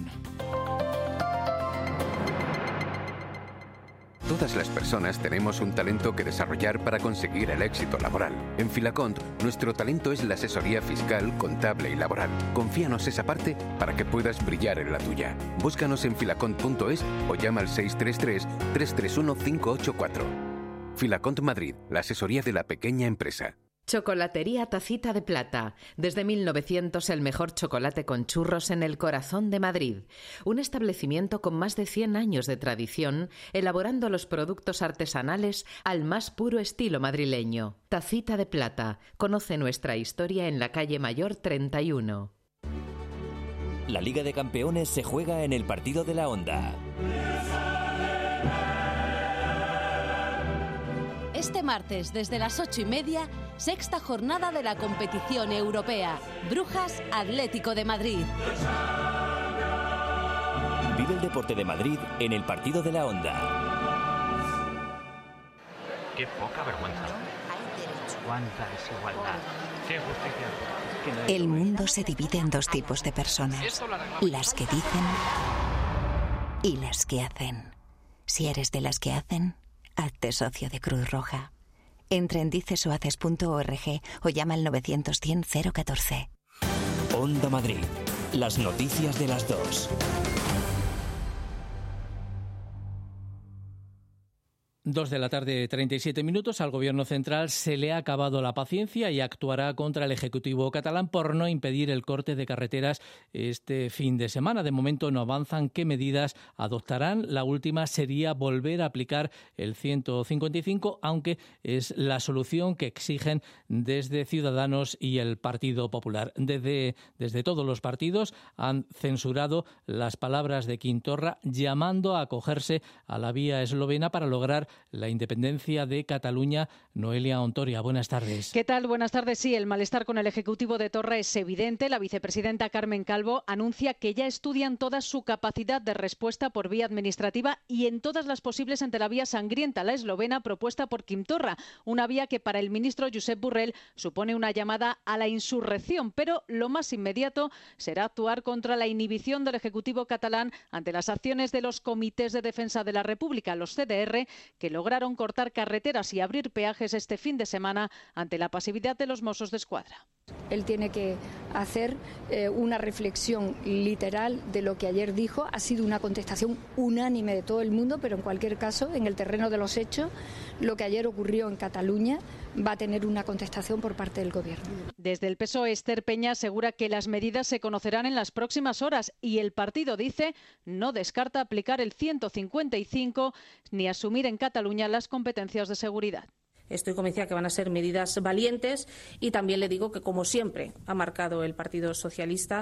Todas las personas tenemos un talento que desarrollar para conseguir el éxito laboral. En Filacont, nuestro talento es la asesoría fiscal, contable y laboral. Confíanos esa parte para que puedas brillar en la tuya. Búscanos en filacont.es o llama al 633-331-584. Filacont Madrid, la asesoría de la pequeña empresa. Chocolatería Tacita de Plata. Desde 1900 el mejor chocolate con churros en el corazón de Madrid. Un establecimiento con más de 100 años de tradición, elaborando los productos artesanales al más puro estilo madrileño. Tacita de Plata. Conoce nuestra historia en la calle Mayor 31. La Liga de Campeones se juega en el partido de la Onda. Este martes, desde las 8:30, sexta jornada de la competición europea. Brujas Atlético de Madrid. Vive el deporte de Madrid en el partido de la Onda. Qué poca vergüenza. Cuánta desigualdad. Qué injusticia. El mundo se divide en dos tipos de personas. Las que dicen y las que hacen. Si eres de las que hacen, hazte socio de Cruz Roja. Entra en dicesohaces.org o llama al 900-100-014. Onda Madrid. Las noticias de las 2. 2 de la tarde, 37 minutos. Al Gobierno central se le ha acabado la paciencia y actuará contra el Ejecutivo catalán por no impedir el corte de carreteras este fin de semana. De momento no avanzan qué medidas adoptarán. La última sería volver a aplicar el 155, aunque es la solución que exigen desde Ciudadanos y el Partido Popular. Desde todos los partidos han censurado las palabras de Quim Torra llamando a acogerse a la vía eslovena para lograr la independencia de Cataluña. Noelia Ontoria, buenas tardes. ¿Qué tal? Buenas tardes. Sí, el malestar con el Ejecutivo de Torra es evidente. La vicepresidenta Carmen Calvo anuncia que ya estudian toda su capacidad de respuesta por vía administrativa y en todas las posibles ante la vía sangrienta, la eslovena propuesta por Quim Torra. Una vía que para el ministro Josep Borrell supone una llamada a la insurrección, pero lo más inmediato será actuar contra la inhibición del Ejecutivo catalán ante las acciones de los comités de defensa de la República, los CDR, que lograron cortar carreteras y abrir peajes este fin de semana ante la pasividad de los Mossos de Escuadra. Él tiene que hacer una reflexión literal de lo que ayer dijo. Ha sido una contestación unánime de todo el mundo, pero en cualquier caso, en el terreno de los hechos, lo que ayer ocurrió en Cataluña va a tener una contestación por parte del Gobierno. Desde el PSOE, Esther Peña asegura que las medidas se conocerán en las próximas horas y el partido dice no descarta aplicar el 155 ni asumir en Cataluña las competencias de seguridad. Estoy convencida que van a ser medidas valientes y también le digo que, como siempre ha marcado el Partido Socialista,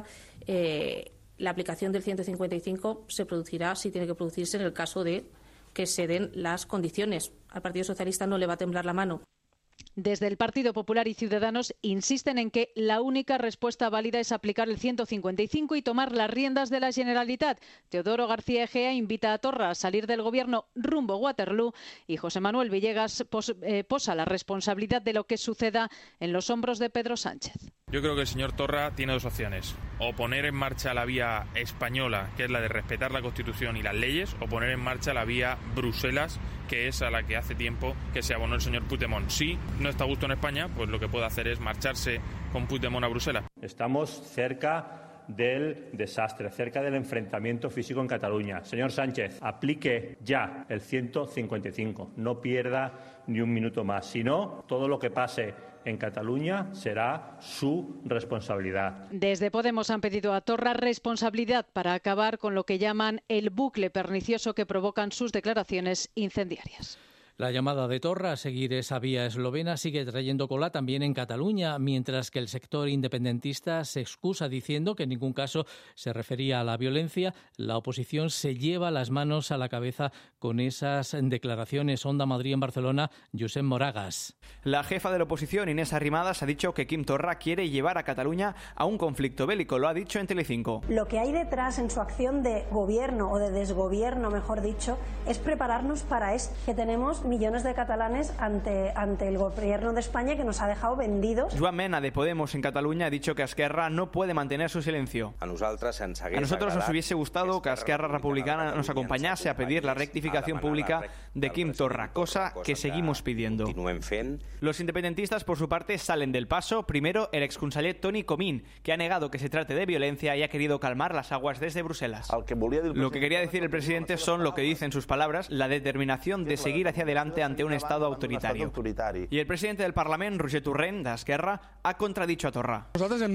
la aplicación del 155 se producirá si tiene que producirse en el caso de que se den las condiciones. Al Partido Socialista no le va a temblar la mano. Desde el Partido Popular y Ciudadanos insisten en que la única respuesta válida es aplicar el 155 y tomar las riendas de la Generalitat. Teodoro García Egea invita a Torra a salir del Gobierno rumbo Waterloo y José Manuel Villegas posa la responsabilidad de lo que suceda en los hombros de Pedro Sánchez. Yo creo que el señor Torra tiene dos opciones: o poner en marcha la vía española, que es la de respetar la Constitución y las leyes, o poner en marcha la vía Bruselas, que es a la que hace tiempo que se abonó el señor Puigdemont. Si no está a gusto en España, pues lo que puede hacer es marcharse con Puigdemont a Bruselas. Estamos cerca del desastre, cerca del enfrentamiento físico en Cataluña. Señor Sánchez, aplique ya el 155, no pierda ni un minuto más. Si no, todo lo que pase en Cataluña será su responsabilidad. Desde Podemos han pedido a Torra responsabilidad para acabar con lo que llaman el bucle pernicioso que provocan sus declaraciones incendiarias. La llamada de Torra a seguir esa vía eslovena sigue trayendo cola también en Cataluña, mientras que el sector independentista se excusa diciendo que en ningún caso se refería a la violencia. La oposición se lleva las manos a la cabeza con esas declaraciones. Onda Madrid en Barcelona, Josep Moragas. La jefa de la oposición, Inés Arrimadas, ha dicho que Quim Torra quiere llevar a Cataluña a un conflicto bélico. Lo ha dicho en Telecinco. Lo que hay detrás en su acción de gobierno o de desgobierno, mejor dicho, es prepararnos para esto, que tenemos millones de catalanes ante el gobierno de España que nos ha dejado vendidos. Joan Mena, de Podemos en Cataluña, ha dicho que Esquerra no puede mantener su silencio. A nosotros nos hubiese gustado que Esquerra Republicana nos acompañase a pedir la rectificación pública de Quim Torra, cosa que seguimos pidiendo. Los independentistas, por su parte, salen del paso. Primero, el exconseller Toni Comín, que ha negado que se trate de violencia y ha querido calmar las aguas desde Bruselas. Lo que quería decir el presidente son lo que dicen sus palabras, la determinación de seguir hacia adelante ante un Estado autoritario. Y el presidente del Parlament, Roger Torrent, d'Esquerra, ha contradicho a Torra.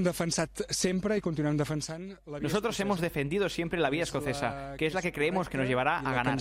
Nosotros hemos defendido siempre la vía escocesa, que es la que creemos que nos llevará a ganar.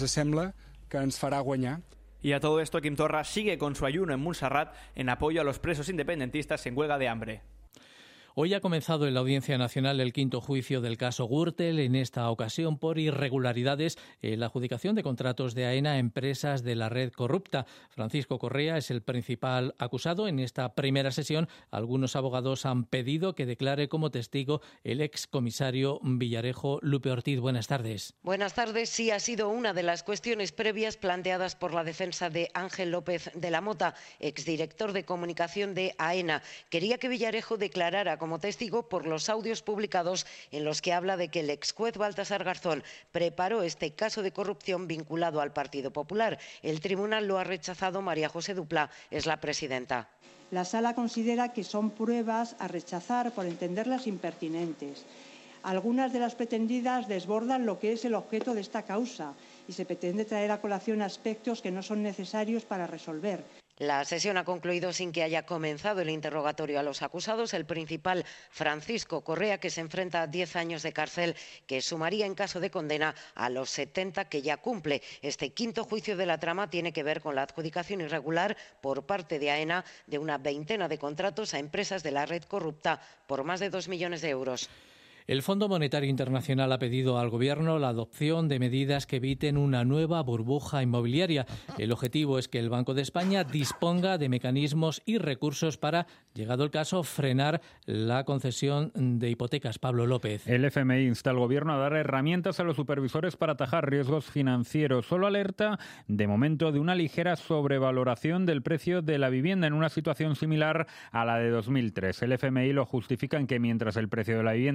Y a todo esto, Quim Torra sigue con su ayuno en Montserrat en apoyo a los presos independentistas en huelga de hambre. Hoy ha comenzado en la Audiencia Nacional el quinto juicio del caso Gürtel, en esta ocasión por irregularidades en la adjudicación de contratos de AENA a empresas de la red corrupta. Francisco Correa es el principal acusado. En esta primera sesión, algunos abogados han pedido que declare como testigo el excomisario Villarejo. Lupe Ortiz, buenas tardes. Buenas tardes. Sí, ha sido una de las cuestiones previas planteadas por la defensa de Ángel López de la Mota, exdirector de comunicación de AENA. Quería que Villarejo declarara como testigo por los audios publicados en los que habla de que el ex juez Baltasar Garzón preparó este caso de corrupción vinculado al Partido Popular. El tribunal lo ha rechazado. María José Dupla es la presidenta. La Sala considera que son pruebas a rechazar por entenderlas impertinentes. Algunas de las pretendidas desbordan lo que es el objeto de esta causa y se pretende traer a colación aspectos que no son necesarios para resolver. La sesión ha concluido sin que haya comenzado el interrogatorio a los acusados. El principal, Francisco Correa, que se enfrenta a 10 años de cárcel, que sumaría en caso de condena a los 70 que ya cumple. Este quinto juicio de la trama tiene que ver con la adjudicación irregular por parte de AENA de una veintena de contratos a empresas de la red corrupta por más de 2 millones de euros. El Fondo Monetario Internacional ha pedido al Gobierno la adopción de medidas que eviten una nueva burbuja inmobiliaria. El objetivo es que el Banco de España disponga de mecanismos y recursos para, llegado el caso, frenar la concesión de hipotecas. Pablo López. El FMI insta al Gobierno a dar herramientas a los supervisores para atajar riesgos financieros. Solo alerta, de momento, de una ligera sobrevaloración del precio de la vivienda en una situación similar a la de 2003. El FMI lo justifica en que mientras el precio de la vivienda se ha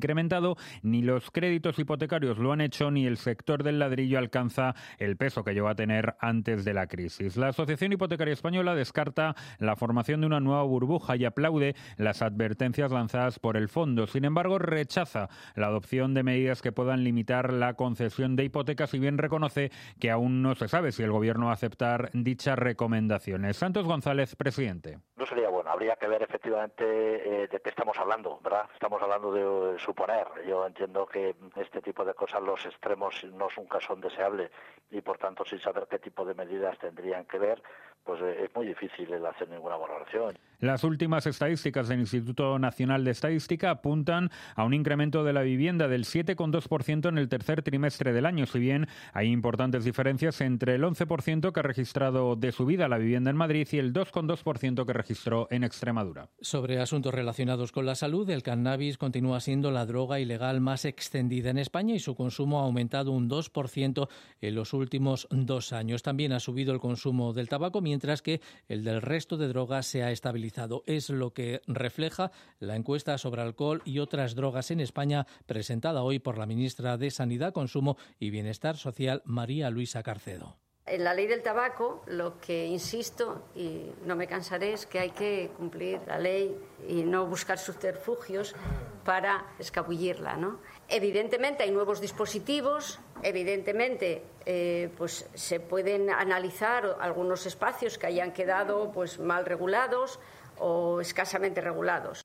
incrementado, ni los créditos hipotecarios lo han hecho, ni el sector del ladrillo alcanza el peso que llegó a tener antes de la crisis. La Asociación Hipotecaria Española descarta la formación de una nueva burbuja y aplaude las advertencias lanzadas por el fondo. Sin embargo, rechaza la adopción de medidas que puedan limitar la concesión de hipotecas, si bien reconoce que aún no se sabe si el Gobierno va a aceptar dichas recomendaciones. Santos González, presidente. No sería bueno, habría que ver efectivamente de qué estamos hablando, ¿verdad? Estamos hablando de suponer. Yo entiendo que este tipo de cosas, los extremos nunca son deseables y por tanto sin saber qué tipo de medidas tendrían que ver, pues es muy difícil el hacer ninguna valoración. Las últimas estadísticas del Instituto Nacional de Estadística apuntan a un incremento de la vivienda del 7,2% en el tercer trimestre del año, si bien hay importantes diferencias entre el 11% que ha registrado de subida la vivienda en Madrid y el 2,2% que registró en Extremadura. Sobre asuntos relacionados con la salud, el cannabis continúa siendo la droga ilegal más extendida en España y su consumo ha aumentado un 2% en los últimos 2 años. También ha subido el consumo del tabaco, mientras que el del resto de drogas se ha estabilizado. Es lo que refleja la encuesta sobre alcohol y otras drogas en España presentada hoy por la ministra de Sanidad, Consumo y Bienestar Social, María Luisa Carcedo. En la ley del tabaco, lo que insisto, y no me cansaré, es que hay que cumplir la ley y no buscar subterfugios para escabullirla, ¿no? Evidentemente hay nuevos dispositivos, evidentemente pues se pueden analizar algunos espacios que hayan quedado pues mal regulados o escasamente regulados.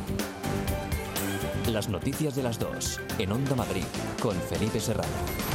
Las noticias de las 2 en Onda Madrid con Felipe Serrano.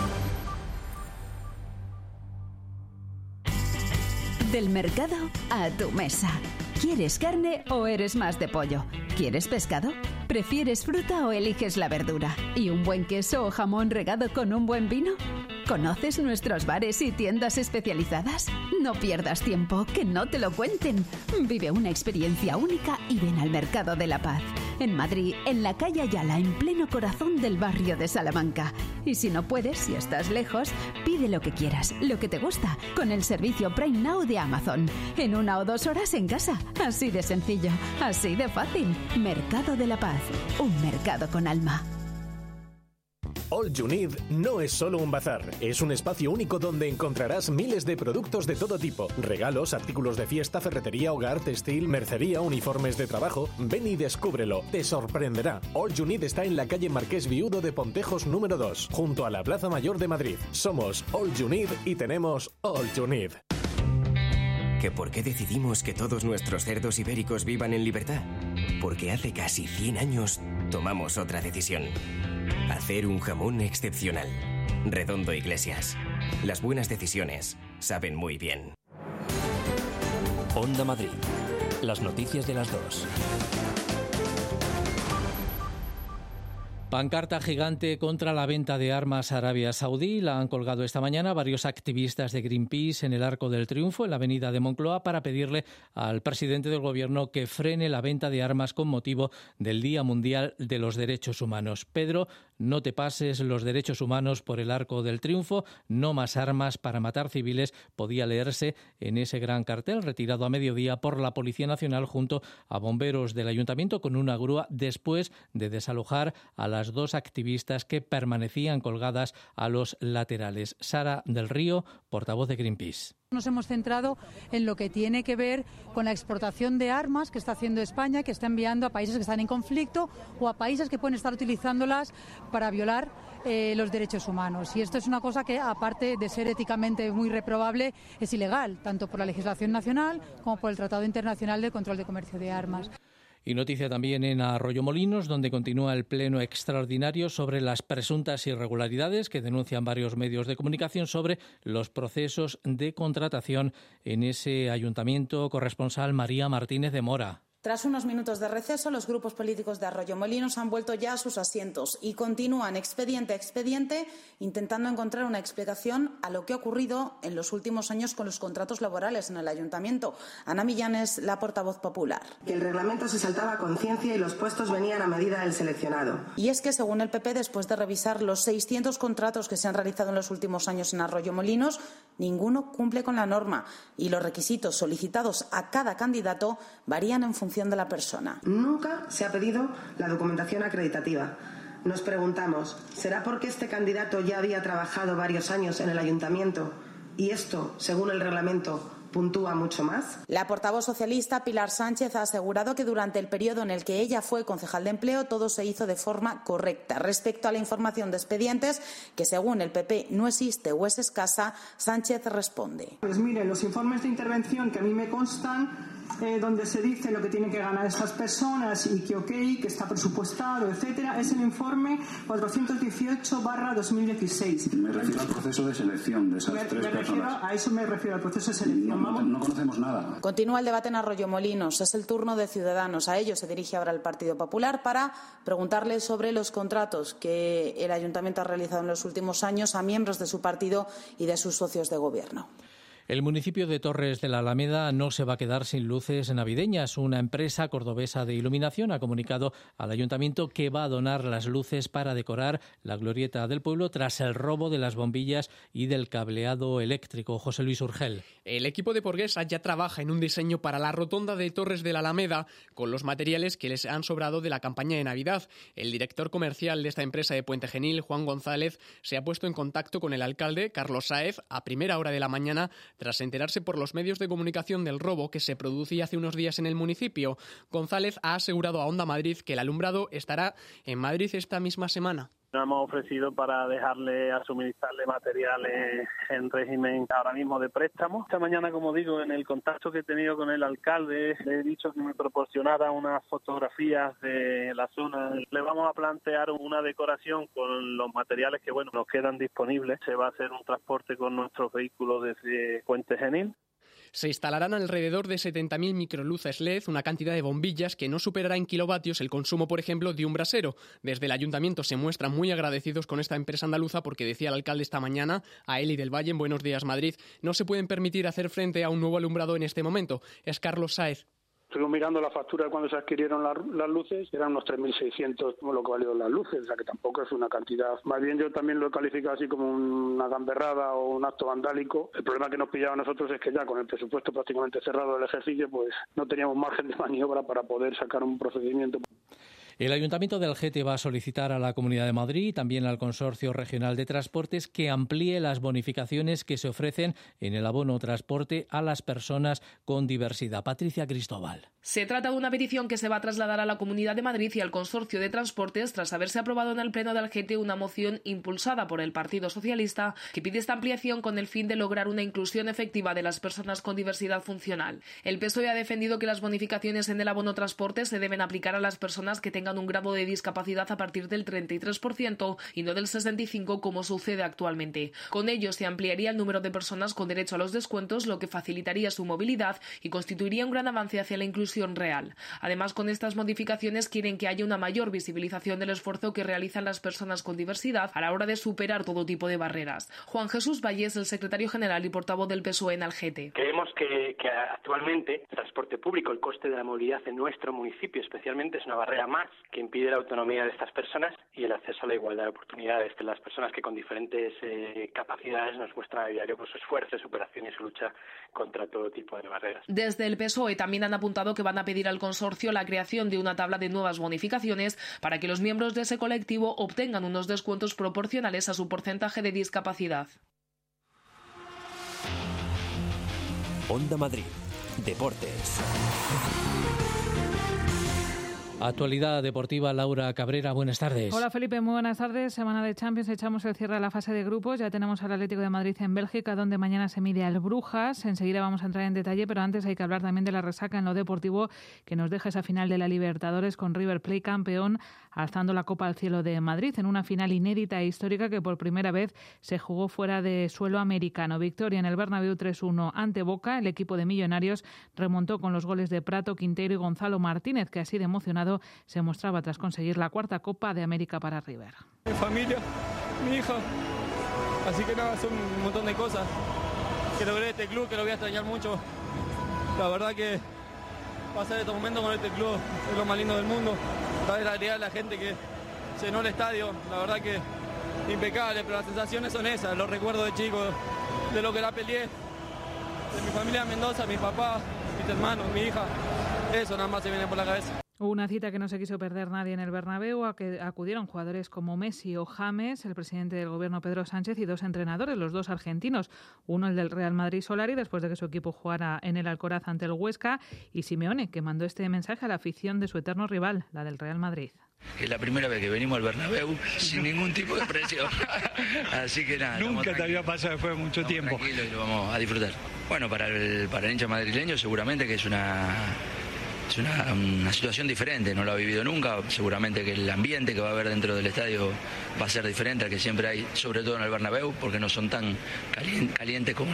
Del mercado a tu mesa. ¿Quieres carne o eres más de pollo? ¿Quieres pescado? ¿Prefieres fruta o eliges la verdura? ¿Y un buen queso o jamón regado con un buen vino? ¿Conoces nuestros bares y tiendas especializadas? No pierdas tiempo, que no te lo cuenten. Vive una experiencia única y ven al Mercado de la Paz. En Madrid, en la calle Ayala, en pleno corazón del barrio de Salamanca. Y si no puedes, si estás lejos, pide lo que quieras, lo que te gusta, con el servicio Prime Now de Amazon. En 1 o 2 horas en casa. Así de sencillo, así de fácil. Mercado de la Paz, un mercado con alma. All You Need no es solo un bazar, es un espacio único donde encontrarás miles de productos de todo tipo, regalos, artículos de fiesta, ferretería, hogar, textil, mercería, uniformes de trabajo. Ven y descúbrelo, te sorprenderá. All You Need está en la calle Marqués Viudo de Pontejos número 2, junto a la Plaza Mayor de Madrid. Somos All You Need y tenemos All You Need. ¿Que por qué decidimos que todos nuestros cerdos ibéricos vivan en libertad? Porque hace casi 100 años tomamos otra decisión. Hacer un jamón excepcional. Redondo Iglesias. Las buenas decisiones saben muy bien. Onda Madrid. Las noticias de las 2. Pancarta gigante contra la venta de armas a Arabia Saudí. La han colgado esta mañana varios activistas de Greenpeace en el Arco del Triunfo, en la avenida de Moncloa, para pedirle al presidente del Gobierno que frene la venta de armas con motivo del Día Mundial de los Derechos Humanos. Pedro, no te pases los derechos humanos por el Arco del Triunfo. No más armas para matar civiles, podía leerse en ese gran cartel retirado a mediodía por la Policía Nacional junto a bomberos del Ayuntamiento con una grúa después de desalojar a las 2 activistas que permanecían colgadas a los laterales. Sara del Río, portavoz de Greenpeace. Nos hemos centrado en lo que tiene que ver con la exportación de armas que está haciendo España, que está enviando a países que están en conflicto o a países que pueden estar utilizándolas para violar los derechos humanos. Y esto es una cosa que, aparte de ser éticamente muy reprobable, es ilegal, tanto por la legislación nacional como por el Tratado Internacional de Control de Comercio de Armas. Y noticia también en Arroyomolinos, donde continúa el pleno extraordinario sobre las presuntas irregularidades que denuncian varios medios de comunicación sobre los procesos de contratación en ese ayuntamiento. Corresponsal María Martínez de Mora. Tras unos minutos de receso, los grupos políticos de Arroyomolinos han vuelto ya a sus asientos y continúan expediente a expediente intentando encontrar una explicación a lo que ha ocurrido en los últimos años con los contratos laborales en el ayuntamiento. Ana Millán es la portavoz popular. Que el reglamento se saltaba a conciencia y los puestos venían a medida del seleccionado. Y es que, según el PP, después de revisar los 600 contratos que se han realizado en los últimos años en Arroyomolinos, ninguno cumple con la norma y los requisitos solicitados a cada candidato varían en función de la persona. Nunca se ha pedido la documentación acreditativa. Nos preguntamos, ¿será porque este candidato ya había trabajado varios años en el ayuntamiento y esto, según el reglamento, puntúa mucho más? La portavoz socialista Pilar Sánchez ha asegurado que durante el periodo en el que ella fue concejal de empleo todo se hizo de forma correcta. Respecto a la información de expedientes, que según el PP no existe o es escasa, Sánchez responde. Pues mire, los informes de intervención que a mí me constan, donde se dice lo que tienen que ganar estas personas y que que está presupuestado, etcétera, es el informe 418/2016. Me refiero al proceso de selección de esas tres personas. A eso me refiero, al proceso de selección. No conocemos nada. Continúa el debate en Arroyomolinos. Es el turno de Ciudadanos. A ellos se dirige ahora el Partido Popular para preguntarles sobre los contratos que el Ayuntamiento ha realizado en los últimos años a miembros de su partido y de sus socios de gobierno. El municipio de Torres de la Alameda no se va a quedar sin luces navideñas. Una empresa cordobesa de iluminación ha comunicado al ayuntamiento que va a donar las luces para decorar la glorieta del pueblo tras el robo de las bombillas y del cableado eléctrico. José Luis Urgel. El equipo de Porguesa ya trabaja en un diseño para la rotonda de Torres de la Alameda con los materiales que les han sobrado de la campaña de Navidad. El director comercial de esta empresa de Puente Genil, Juan González, se ha puesto en contacto con el alcalde, Carlos Sáez, a primera hora de la mañana tras enterarse por los medios de comunicación del robo que se producía hace unos días en el municipio. González ha asegurado a Onda Madrid que el alumbrado estará en Madrid esta misma semana. Nos hemos ofrecido para dejarle a suministrarle materiales en régimen ahora mismo de préstamo. Esta mañana, como digo, en el contacto que he tenido con el alcalde, le he dicho que me proporcionara unas fotografías de la zona. Le vamos a plantear una decoración con los materiales que nos quedan disponibles. Se va a hacer un transporte con nuestros vehículos desde Puente Genil. Se instalarán alrededor de 70.000 microluces LED, una cantidad de bombillas que no superará en kilovatios el consumo, por ejemplo, de un brasero. Desde el ayuntamiento se muestran muy agradecidos con esta empresa andaluza porque, decía el alcalde esta mañana, a Eli del Valle en Buenos Días Madrid, no se pueden permitir hacer frente a un nuevo alumbrado en este momento. Es Carlos Sáez. Estuvimos mirando la factura de cuando se adquirieron las luces, eran unos 3.600 lo que valieron las luces, o sea que tampoco es una cantidad. Más bien yo también lo he calificado así como una gamberrada o un acto vandálico. El problema que nos pillaba a nosotros es que ya con el presupuesto prácticamente cerrado del ejercicio, pues no teníamos margen de maniobra para poder sacar un procedimiento. El Ayuntamiento de Algete va a solicitar a la Comunidad de Madrid y también al Consorcio Regional de Transportes que amplíe las bonificaciones que se ofrecen en el abono transporte a las personas con diversidad. Patricia Cristóbal. Se trata de una petición que se va a trasladar a la Comunidad de Madrid y al Consorcio de Transportes tras haberse aprobado en el Pleno de Algete una moción impulsada por el Partido Socialista que pide esta ampliación con el fin de lograr una inclusión efectiva de las personas con diversidad funcional. El PSOE ha defendido que las bonificaciones en el abono transporte se deben aplicar a las personas que tengan un grado de discapacidad a partir del 33% y no del 65% como sucede actualmente. Con ello se ampliaría el número de personas con derecho a los descuentos, lo que facilitaría su movilidad y constituiría un gran avance hacia la inclusión real. Además, con estas modificaciones quieren que haya una mayor visibilización del esfuerzo que realizan las personas con diversidad a la hora de superar todo tipo de barreras. Juan Jesús Valles, el secretario general y portavoz del PSOE en Algete. Creemos que actualmente el transporte público, el coste de la movilidad en nuestro municipio especialmente, es una barrera más que impide la autonomía de estas personas y el acceso a la igualdad de oportunidades de las personas que con diferentes capacidades nos muestran a diario su esfuerzo, su superación y su lucha contra todo tipo de barreras. Desde el PSOE también han apuntado que van a pedir al consorcio la creación de una tabla de nuevas bonificaciones para que los miembros de ese colectivo obtengan unos descuentos proporcionales a su porcentaje de discapacidad. Onda Madrid. Deportes. Actualidad deportiva, Laura Cabrera, buenas tardes. Hola Felipe, muy buenas tardes. Semana de Champions, echamos el cierre a la fase de grupos. Ya tenemos al Atlético de Madrid en Bélgica, donde mañana se mide al Brujas. Enseguida vamos a entrar en detalle, pero antes hay que hablar también de la resaca en lo deportivo que nos deja esa final de la Libertadores con River Plate campeón, alzando la Copa al cielo de Madrid en una final inédita e histórica que por primera vez se jugó fuera de suelo americano. Victoria en el Bernabéu 3-1 ante Boca. El equipo de Millonarios remontó con los goles de Prato, Quintero y Gonzalo Martínez, que así de emocionado se mostraba tras conseguir la cuarta Copa de América para River. Mi familia, mi hija, así que nada, son un montón de cosas que logré este club, que lo voy a extrañar mucho. La verdad que pasar estos momentos con este club es lo más lindo del mundo. Saber la alegría de la gente que llenó el estadio, la verdad que impecable, pero las sensaciones son esas, los recuerdos de chico, de lo que la peleé, de mi familia en Mendoza, mi papá, mis hermanos, mi hija, eso nada más se viene por la cabeza. Una cita que no se quiso perder nadie en el Bernabéu, a que acudieron jugadores como Messi o James, el presidente del gobierno Pedro Sánchez y 2 entrenadores, los 2 argentinos. Uno, el del Real Madrid, Solari, después de que su equipo jugara en el Alcoraz ante el Huesca, y Simeone, que mandó este mensaje a la afición de su eterno rival, la del Real Madrid. Es la primera vez que venimos al Bernabéu sin ningún tipo de presión. Así que nada. Nunca te había pasado después de mucho tiempo. Tranquilo y lo vamos a disfrutar. Bueno, para el hincha madrileño seguramente que es una situación diferente, no lo ha vivido nunca. Seguramente que el ambiente que va a haber dentro del estadio va a ser diferente al que siempre hay, sobre todo en el Bernabéu, porque no son tan calientes como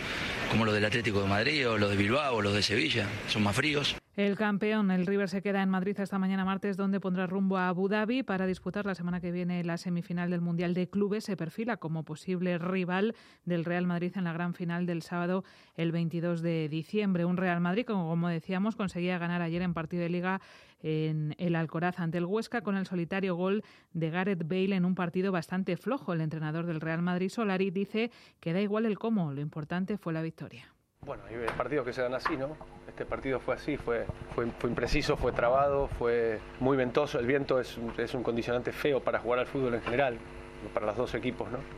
los del Atlético de Madrid o los de Bilbao o los de Sevilla, son más fríos. El campeón, el River, se queda en Madrid hasta mañana martes, donde pondrá rumbo a Abu Dhabi para disputar la semana que viene la semifinal del Mundial de Clubes. Se perfila como posible rival del Real Madrid en la gran final del sábado, el 22 de diciembre. Un Real Madrid que, como decíamos, conseguía ganar ayer en partido de Liga en el Alcoraz ante el Huesca con el solitario gol de Gareth Bale en un partido bastante flojo. El entrenador del Real Madrid, Solari, dice que da igual el cómo, lo importante fue la victoria. Bueno, hay partidos que se dan así, ¿no? Este partido fue así, fue impreciso, fue trabado, fue muy ventoso. El viento es un condicionante feo para jugar al fútbol en general, para los 2 equipos, ¿no?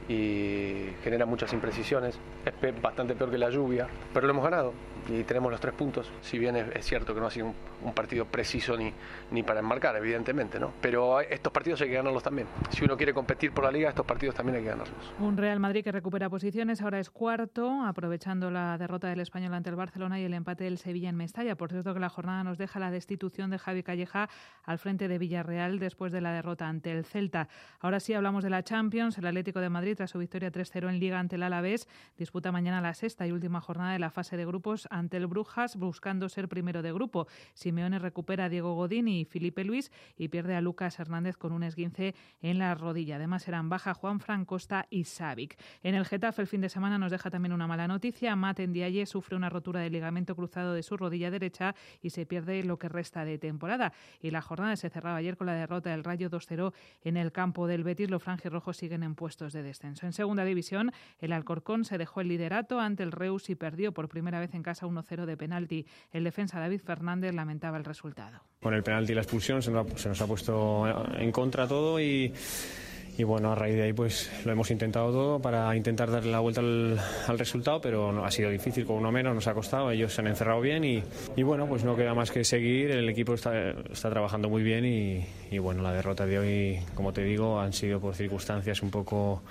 Y genera muchas imprecisiones. Es bastante peor que la lluvia, pero lo hemos ganado y tenemos los 3 puntos. Si bien es cierto que no ha sido un partido preciso ni para enmarcar, evidentemente, ¿no? Pero estos partidos hay que ganarlos también. Si uno quiere competir por la Liga, estos partidos también hay que ganarlos. Un Real Madrid que recupera posiciones, ahora es cuarto, aprovechando la derrota del Español ante el Barcelona y el empate del Sevilla en Mestalla. Por cierto, que la jornada nos deja la destitución de Javi Calleja al frente de Villarreal después de la derrota ante el Celta. Ahora sí hablamos de la Champions. El Atlético de Madrid, tras su victoria 3-0 en Liga ante el Alavés, disputa mañana la 6ª y última jornada de la fase de grupos ante el Brujas, buscando ser primero de grupo. Simeone recupera a Diego Godín y Felipe Luis y pierde a Lucas Hernández con un esguince en la rodilla. Además, serán baja Juanfran, Costa y Savic. En el Getafe, el fin de semana nos deja también una mala noticia. Matt Ndiaye sufre una rotura del ligamento cruzado de su rodilla derecha y se pierde lo que resta de temporada. Y la jornada se cerraba ayer con la derrota del Rayo 2-0 en el campo del Betis. Los franjirrojos siguen en puestos de descenso. En segunda división, el Alcorcón se dejó el liderato ante el Reus y perdió por primera vez en casa 1-0 de penalti. El defensa David Fernández lamentaba el resultado. Con el penalti y la expulsión se nos ha puesto en contra todo y bueno, a raíz de ahí pues lo hemos intentado todo para intentar darle la vuelta al resultado, pero no, ha sido difícil, con uno menos nos ha costado, ellos se han encerrado bien y bueno, pues no queda más que seguir, el equipo está trabajando muy bien y bueno, la derrota de hoy, como te digo, han sido por circunstancias un poco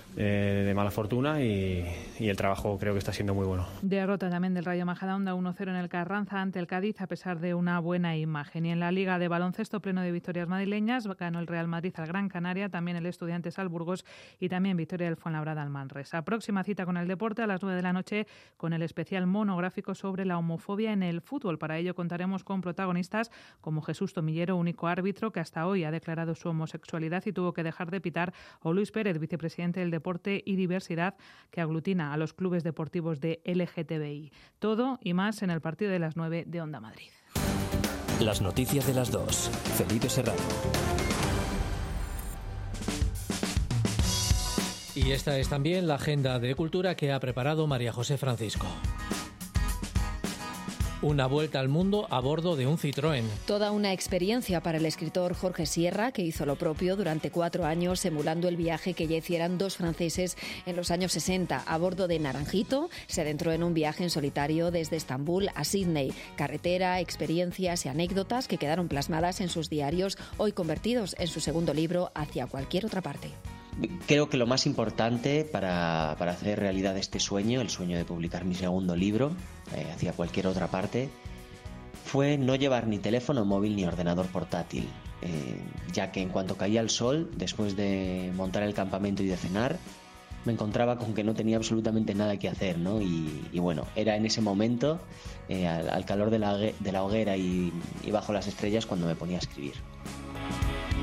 de mala fortuna y el trabajo creo que está siendo muy bueno. Derrota también del Rayo Majadahonda 1-0 en el Carranza ante el Cádiz a pesar de una buena imagen. Y en la Liga de Baloncesto, pleno de victorias madrileñas, ganó el Real Madrid al Gran Canaria, también el Estudiantes al Burgos y también victoria del Fuenlabrada al Manresa. Próxima cita con el deporte a las 9 de la noche con el especial monográfico sobre la homofobia en el fútbol. Para ello contaremos con protagonistas como Jesús Tomillero, único árbitro que hasta hoy ha declarado su homosexualidad y tuvo que dejar de pitar, o Luis Pérez, vicepresidente del Deporte y Diversidad, que aglutina a los clubes deportivos de LGTBI. Todo y más en el partido de las 9 de Onda Madrid. Las noticias de las 2. Felipe Serrano. Y esta es también la agenda de cultura que ha preparado María José Francisco. Una vuelta al mundo a bordo de un Citroën. Toda una experiencia para el escritor Jorge Sierra, que hizo lo propio durante 4 años, emulando el viaje que ya hicieran 2 franceses en los años 60. A bordo de Naranjito, se adentró en un viaje en solitario desde Estambul a Sídney. Carretera, experiencias y anécdotas que quedaron plasmadas en sus diarios, hoy convertidos en su segundo libro, Hacia cualquier otra parte. Creo que lo más importante para hacer realidad este sueño, el sueño de publicar mi segundo libro, hacia cualquier otra parte, fue no llevar ni teléfono móvil ni ordenador portátil, ya que en cuanto caía el sol, después de montar el campamento y de cenar, me encontraba con que no tenía absolutamente nada que hacer, ¿no? Y bueno, era en ese momento, al calor de la hoguera y bajo las estrellas, cuando me ponía a escribir.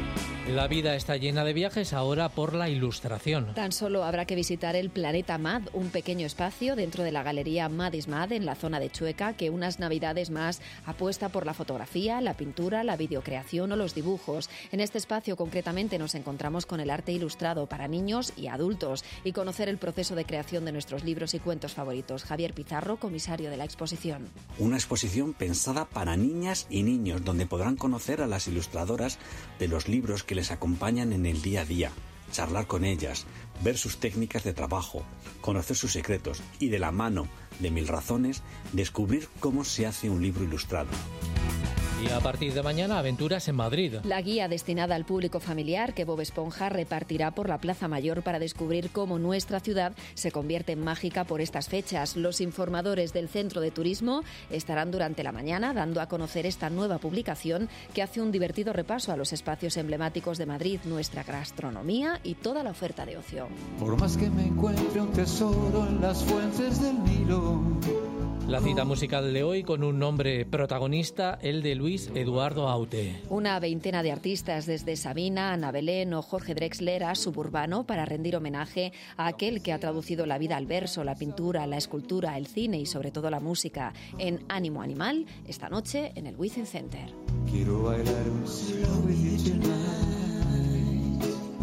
La vida está llena de viajes ahora por la ilustración. Tan solo habrá que visitar el Planeta Mad, un pequeño espacio dentro de la galería Mad is Mad en la zona de Chueca, que unas navidades más apuesta por la fotografía, la pintura, la videocreación o los dibujos. En este espacio concretamente nos encontramos con el arte ilustrado para niños y adultos y conocer el proceso de creación de nuestros libros y cuentos favoritos. Javier Pizarro, comisario de la exposición. Una exposición pensada para niñas y niños, donde podrán conocer a las ilustradoras de los libros que les acompañan en el día a día, charlar con ellas, ver sus técnicas de trabajo, conocer sus secretos y, de la mano de Mil Razones, descubrir cómo se hace un libro ilustrado. Y a partir de mañana, aventuras en Madrid. La guía destinada al público familiar que Bob Esponja repartirá por la Plaza Mayor para descubrir cómo nuestra ciudad se convierte en mágica por estas fechas. Los informadores del Centro de Turismo estarán durante la mañana dando a conocer esta nueva publicación que hace un divertido repaso a los espacios emblemáticos de Madrid, nuestra gastronomía y toda la oferta de ocio. Por más que me encuentre un tesoro en las fuentes del Nilo. La cita musical de hoy con un nombre protagonista, el de Luis Eduardo Aute. Una veintena de artistas, desde Sabina, Ana Belén o Jorge Drexler a Suburbano, para rendir homenaje a aquel que ha traducido la vida al verso, la pintura, la escultura, el cine y sobre todo la música. En Ánimo Animal, esta noche en el Wizzing Center. Quiero bailar un slow with you tonight,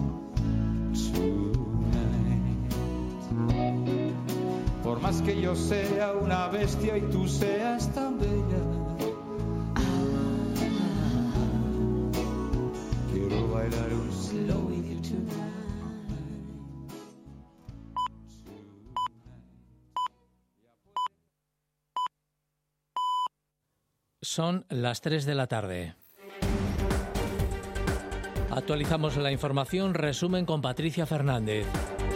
tonight. Por más que yo sea una bestia y tú seas tan bella, quiero bailar un slow with you tonight. Son las 3 de la tarde. Actualizamos la información, resumen con Patricia Fernández.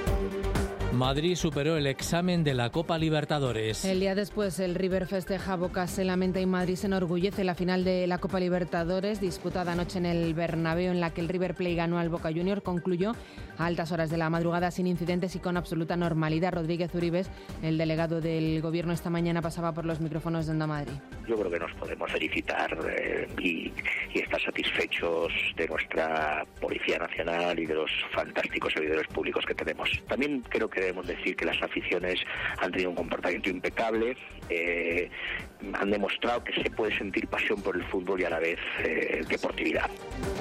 Madrid superó el examen de la Copa Libertadores. El día después, el River festeja, Boca se lamenta y Madrid se enorgullece. La final de la Copa Libertadores, disputada anoche en el Bernabéu, en la que el River Plate ganó al Boca Juniors, concluyó a altas horas de la madrugada sin incidentes y con absoluta normalidad. Rodríguez Uribes, el delegado del Gobierno, esta mañana pasaba por los micrófonos de Onda Madrid. Yo creo que nos podemos felicitar y estar satisfechos de nuestra Policía Nacional y de los fantásticos servidores públicos que tenemos. También creo que debemos decir que las aficiones han tenido un comportamiento impecable, han demostrado que se puede sentir pasión por el fútbol y a la vez deportividad.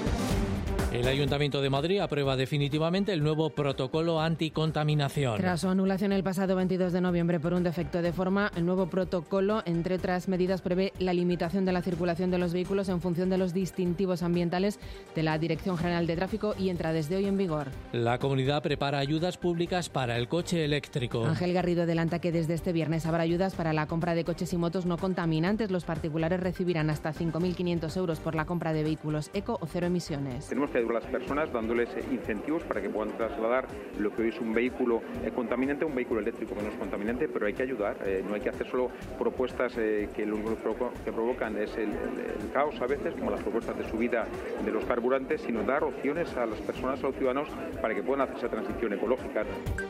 El Ayuntamiento de Madrid aprueba definitivamente el nuevo protocolo anticontaminación. Tras su anulación el pasado 22 de noviembre por un defecto de forma, el nuevo protocolo, entre otras medidas, prevé la limitación de la circulación de los vehículos en función de los distintivos ambientales de la Dirección General de Tráfico y entra desde hoy en vigor. La comunidad prepara ayudas públicas para el coche eléctrico. Ángel Garrido adelanta que desde este viernes habrá ayudas para la compra de coches y motos no contaminantes. Los particulares recibirán hasta 5.500 euros por la compra de vehículos eco o cero emisiones. Tenemos que ayudar a las personas dándoles incentivos para que puedan trasladar lo que hoy es un vehículo contaminante a un vehículo eléctrico menos contaminante, pero hay que ayudar, no hay que hacer solo propuestas que lo que provocan es el caos a veces, como las propuestas de subida de los carburantes, sino dar opciones a las personas, a los ciudadanos, para que puedan hacer esa transición ecológica.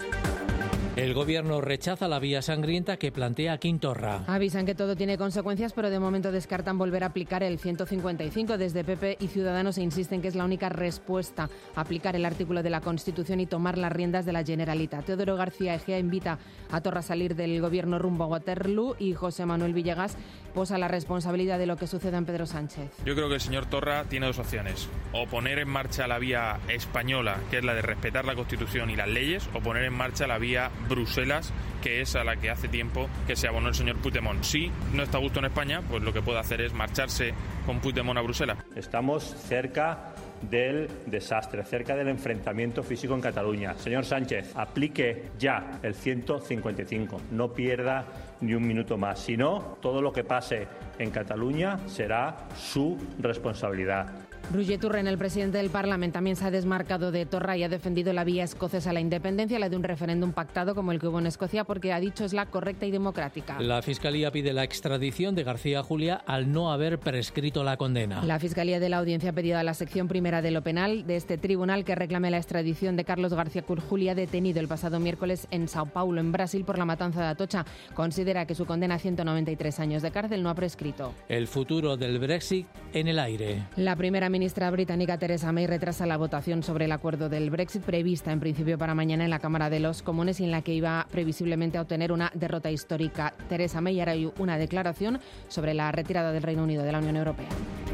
El Gobierno rechaza la vía sangrienta que plantea Quintorra. Avisan que todo tiene consecuencias, pero de momento descartan volver a aplicar el 155. Desde PP y Ciudadanos insisten que es la única respuesta, aplicar el artículo de la Constitución y tomar las riendas de la Generalitat. Teodoro García Egea invita a Torra a salir del Gobierno rumbo a Waterloo y José Manuel Villegas posa la responsabilidad de lo que suceda en Pedro Sánchez. Yo creo que el señor Torra tiene dos opciones: o poner en marcha la vía española, que es la de respetar la Constitución y las leyes, o poner en marcha la vía Bruselas, que es a la que hace tiempo que se abonó el señor Puigdemont. Si no está a gusto en España, pues lo que puede hacer es marcharse con Puigdemont a Bruselas. Estamos cerca del desastre, cerca del enfrentamiento físico en Cataluña. Señor Sánchez, aplique ya el 155, no pierda ni un minuto más. Si no, todo lo que pase en Cataluña será su responsabilidad. Roger Torrent, el presidente del Parlamento, también se ha desmarcado de Torra y ha defendido la vía escocesa a la independencia, la de un referéndum pactado como el que hubo en Escocia, porque ha dicho es la correcta y democrática. La Fiscalía pide la extradición de García Julia al no haber prescrito la condena. La Fiscalía de la Audiencia ha pedido a la sección primera de lo penal de este tribunal que reclame la extradición de Carlos García Julia, detenido el pasado miércoles en Sao Paulo, en Brasil, por la matanza de Atocha. Considera que su condena a 193 años de cárcel no ha prescrito. El futuro del Brexit en el aire. La primera ministra británica Theresa May retrasa la votación sobre el acuerdo del Brexit prevista en principio para mañana en la Cámara de los Comunes y en la que iba previsiblemente a obtener una derrota histórica. Theresa May hará una declaración sobre la retirada del Reino Unido de la Unión Europea.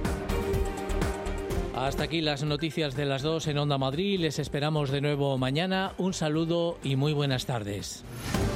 Hasta aquí las noticias de las 2 en Onda Madrid. Les esperamos de nuevo mañana. Un saludo y muy buenas tardes.